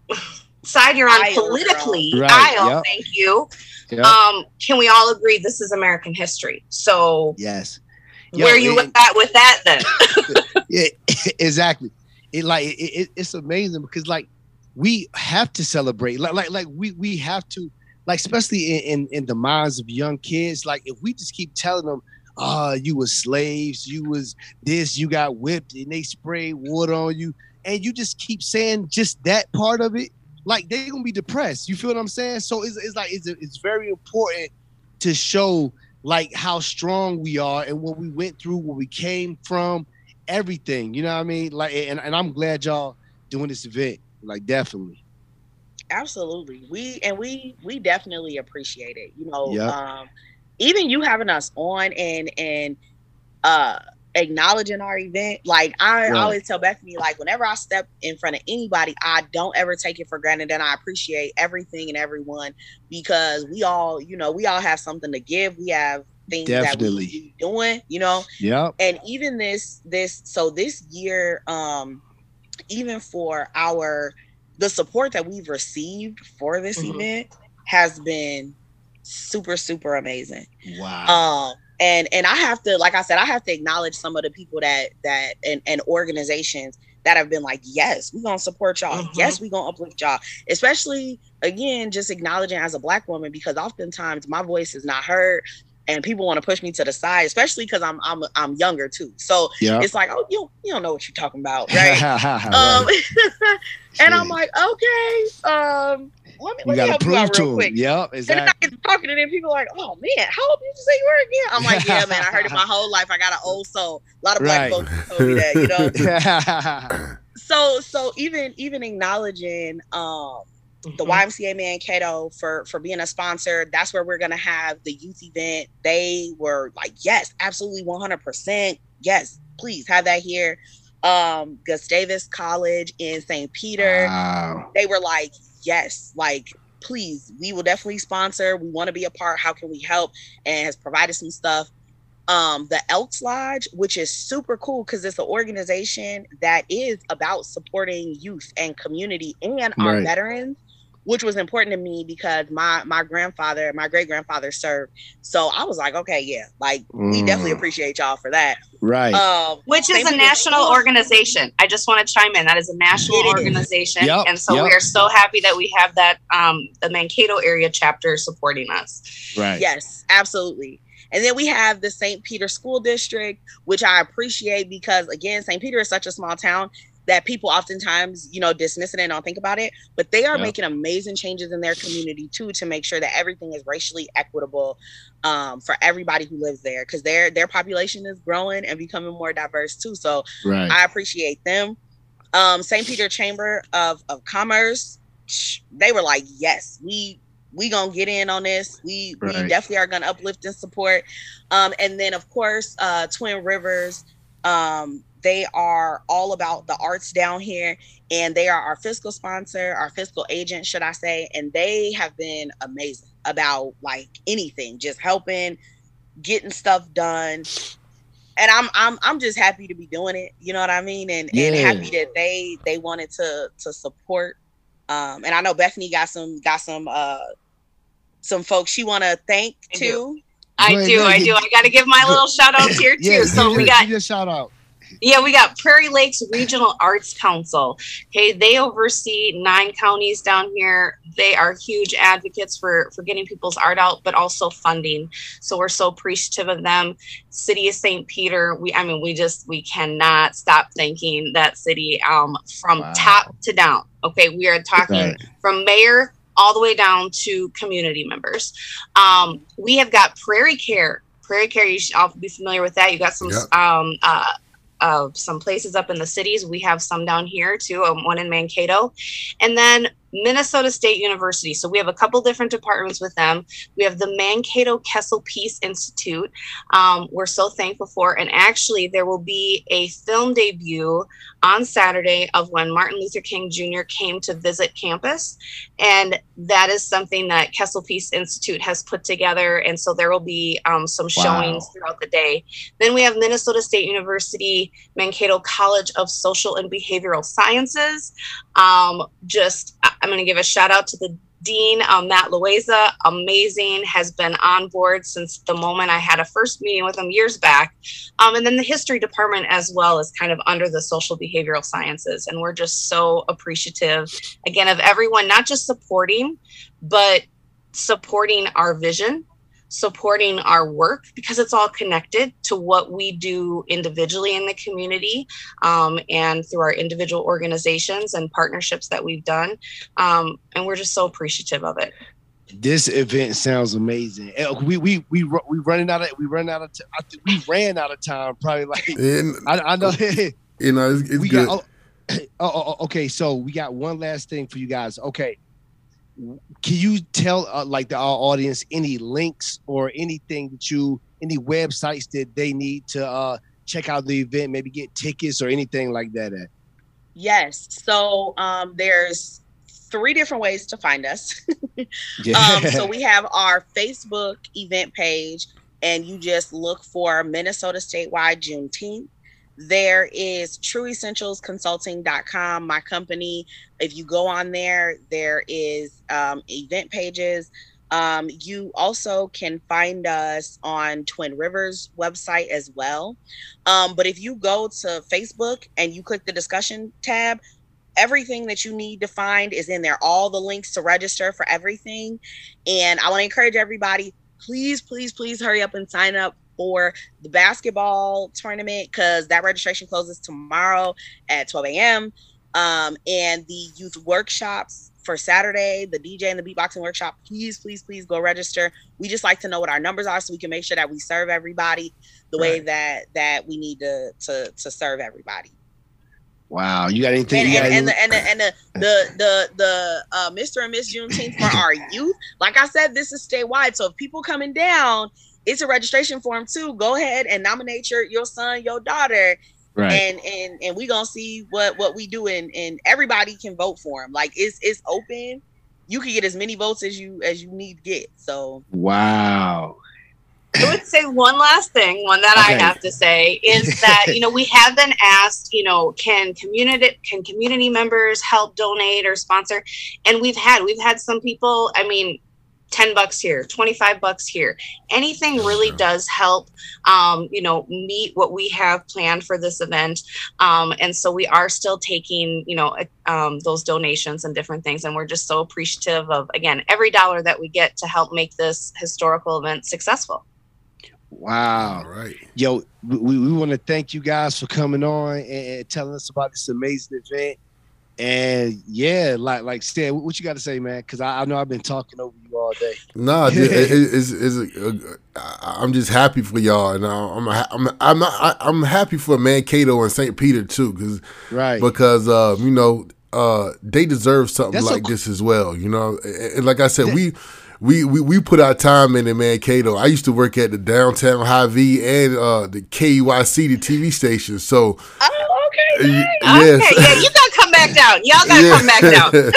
Speaker 8: side you're on aisle, politically, right. aisle, yep. thank you. Yep. Um, can we all agree this is American history? So
Speaker 4: yes.
Speaker 8: Yo, where are you it, at with that then?
Speaker 4: Yeah, exactly. It like it, it, it's amazing because like we have to celebrate. Like like like we we have to, like, especially in, in, in the minds of young kids. Like if we just keep telling them, oh, you was slaves, you was this, you got whipped, and they sprayed water on you, and you just keep saying just that part of it, like they're gonna be depressed. You feel what I'm saying? So it's it's like it's it's very important to show like how strong we are and what we went through, where we came from, everything. You know what I mean? Like, and, and I'm glad y'all doing this event. Like, definitely.
Speaker 9: Absolutely. We and we we definitely appreciate it. You know, yep. um, even you having us on and and uh acknowledging our event. Like I right. always tell Bethany, like whenever I step in front of anybody, I don't ever take it for granted, and I appreciate everything and everyone, because we all, you know, we all have something to give. We have things Definitely. that we be doing, you know.
Speaker 4: Yeah.
Speaker 9: And even this this so this year, um, even for our the support that we've received for this mm-hmm. event has been super, super amazing.
Speaker 4: Wow.
Speaker 9: Um, and and I have to, like I said, I have to acknowledge some of the people that that and, and organizations that have been like, yes, we're gonna support y'all. Mm-hmm. Yes, we're gonna uplift y'all. Especially, again, just acknowledging as a Black woman, because oftentimes my voice is not heard. And people want to push me to the side, especially because I'm I'm I'm younger too. So yep. it's like, oh, you you don't know what you're talking about, right? um, and I'm like, okay, um, let me, let me help you out real quick.
Speaker 4: Yep, exactly.
Speaker 9: And then I get talking to them, people are like, oh man, how old did you say you were again? I'm like, yeah, man, I heard it my whole life. I got an old soul. A lot of Black right. folks told me that, you know. so so even even acknowledging um. the Y M C A Mankato for for being a sponsor. That's where we're gonna have the youth event. They were like, yes, absolutely, one hundred percent. Yes, please have that here. Um, Gustavus College in Saint Peter. Wow. They were like, yes, like, please, we will definitely sponsor. We want to be a part. How can we help? And has provided some stuff. Um, the Elks Lodge, which is super cool because it's an organization that is about supporting youth and community and our right. veterans, which was important to me because my my grandfather, my great grandfather served. So I was like, okay, yeah, like mm. we definitely appreciate y'all for that.
Speaker 4: Right.
Speaker 8: Um, which is a national organization. I just want to chime in. That is a national organization. Yep. And so yep. we are so happy that we have that, um, the Mankato area chapter supporting us.
Speaker 4: Right.
Speaker 9: Yes, absolutely. And then we have the Saint Peter School District, which I appreciate because, again, Saint Peter is such a small town that people oftentimes, you know, dismiss it and don't think about it. But they are yep. making amazing changes in their community, too, to make sure that everything is racially equitable um, for everybody who lives there, because their their population is growing and becoming more diverse, too. So right. I appreciate them. Um, Saint Peter Chamber of, of Commerce, they were like, yes, we... we gonna get in on this. We, right. we definitely are gonna uplift and support. Um, and then of course, uh, Twin Rivers, um, they are all about the arts down here, and they are our fiscal sponsor, our fiscal agent, should I say, and they have been amazing about like anything, just helping, getting stuff done. And I'm I'm I'm just happy to be doing it. You know what I mean? And yeah. and happy that they they wanted to to support. Um, and I know Bethany got some got some uh, some folks she want to thank
Speaker 8: I
Speaker 9: too.
Speaker 8: Do. I do, do, I do. I got to give my little shout outs here too. Yeah, so we got
Speaker 4: a shout out.
Speaker 8: Yeah, we got Prairie Lakes Regional Arts Council. Okay, they oversee nine counties down here. They are huge advocates for, for getting people's art out, but also funding. So we're so appreciative of them. City of Saint Peter, we I mean, we just we cannot stop thanking that city um, from wow. top to down. Okay, we are talking right. from mayor all the way down to community members. Um, we have got Prairie Care. Prairie Care, you should all be familiar with that. You got some
Speaker 2: Yep.
Speaker 8: um, uh, uh, some places up in the cities. We have some down here too, um, one in Mankato. And then Minnesota State University. So we have a couple different departments with them. We have the Mankato Kessel Peace Institute. Um, we're so thankful for. And actually, there will be a film debut on Saturday of when Martin Luther King Junior came to visit campus. And that is something that Kessel Peace Institute has put together. And so there will be um, some
Speaker 4: Wow.
Speaker 8: showings throughout the day. Then we have Minnesota State University, Mankato College of Social and Behavioral Sciences. Um, just, I'm going to give a shout out to the dean, um, Matt Loaiza, amazing, has been on board since the moment I had a first meeting with him years back. Um, and then the history department as well is kind of under the social behavioral sciences. And we're just so appreciative, again, of everyone, not just supporting, but supporting our vision, supporting our work, because it's all connected to what we do individually in the community, um, and through our individual organizations and partnerships that we've done. Um, and we're just so appreciative of it.
Speaker 4: This event sounds amazing. And We we we ru- we running out of we run out of t- I think we ran out of time. Probably like
Speaker 2: And,
Speaker 4: I, I know.
Speaker 2: you know, it's, it's
Speaker 4: we
Speaker 2: good.
Speaker 4: got oh, oh, oh, okay. So we got one last thing for you guys. Okay, can you tell uh, like the, our audience any links or anything that you any websites that they need to uh, check out the event, maybe get tickets or anything like that at?
Speaker 9: Yes. So um, there's three different ways to find us.
Speaker 4: Yeah.
Speaker 9: um, so we have our Facebook event page, and you just look for Minnesota Statewide Juneteenth. There is true essentials consulting dot com, my company. If you go on there, there is um, event pages. Um, you also can find us on Twin Rivers website as well. Um, but if you go to Facebook and you click the discussion tab, everything that you need to find is in there. All the links to register for everything. And I want to encourage everybody, please, please, please hurry up and sign up for the basketball tournament, because that registration closes tomorrow at twelve a.m. Um, and the youth workshops for Saturday, the D J and the beatboxing workshop, please, please, please go register. We just like to know what our numbers are so we can make sure that we serve everybody the way
Speaker 4: Right.
Speaker 9: that that we need to to to serve everybody.
Speaker 4: Wow, you got anything?
Speaker 9: And,
Speaker 4: you got
Speaker 9: and, and,
Speaker 4: any-
Speaker 9: the, and the and the the the, the uh, Mister and Miss Juneteenth for our youth. Like I said, this is statewide. So if people coming down, it's a registration form too. Go ahead and nominate your your son, your daughter,
Speaker 4: right.
Speaker 9: and and and we gonna see what what we do, and and everybody can vote for him. Like it's it's open. You can get as many votes as you as you need to get. So
Speaker 4: Wow.
Speaker 8: I would say one last thing, one that
Speaker 4: Okay.
Speaker 8: I have to say is that, you know, we have been asked, you know, can community can community members help donate or sponsor? And we've had we've had some people, I mean, ten bucks here, twenty-five bucks here. Anything really does help, um, you know, meet what we have planned for this event. Um, and so we are still taking, you know, um, those donations and different things. And we're just so appreciative of, again, every dollar that we get to help make this historical event successful.
Speaker 4: Wow.
Speaker 2: All right.
Speaker 4: Yo, we, we want to thank you guys for coming on and, and telling us about this amazing event. And yeah, like like Stan, what you got to say, man? Because I, I know I've been talking over you all day.
Speaker 2: Nah, dude, it, it, it's, it's a, a, I'm just happy for y'all, and I'm I'm I'm not, I'm happy for Mankato and Saint Peter too, because
Speaker 4: Right.
Speaker 2: because uh, you know uh, they deserve something
Speaker 4: That's so
Speaker 2: like
Speaker 4: cool.
Speaker 2: this as well. You know, and, and like I said, we. We, we we put our time in in Mankato. I used to work at the downtown Hy-Vee and uh, the K U I C, the T V station. So
Speaker 9: oh, okay.
Speaker 2: y-
Speaker 8: Okay,
Speaker 2: yes,
Speaker 8: yeah, you gotta come back down. Y'all gotta
Speaker 2: Yeah.
Speaker 8: come back down.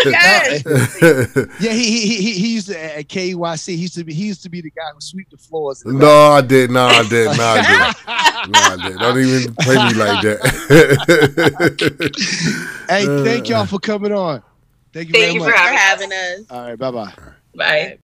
Speaker 9: Yes.
Speaker 4: Yeah, he he he, he used to at K U I C. He used to be he used to be the guy who sweep the floors.
Speaker 2: no, I did, no, I did, no, I did, no, I did. Don't even play me like that.
Speaker 4: Hey, thank y'all for coming on. Thank you
Speaker 8: Thank
Speaker 4: very
Speaker 8: you
Speaker 4: much.
Speaker 8: for
Speaker 9: For
Speaker 8: having us.
Speaker 9: having us.
Speaker 4: All right, bye bye.
Speaker 8: Bye.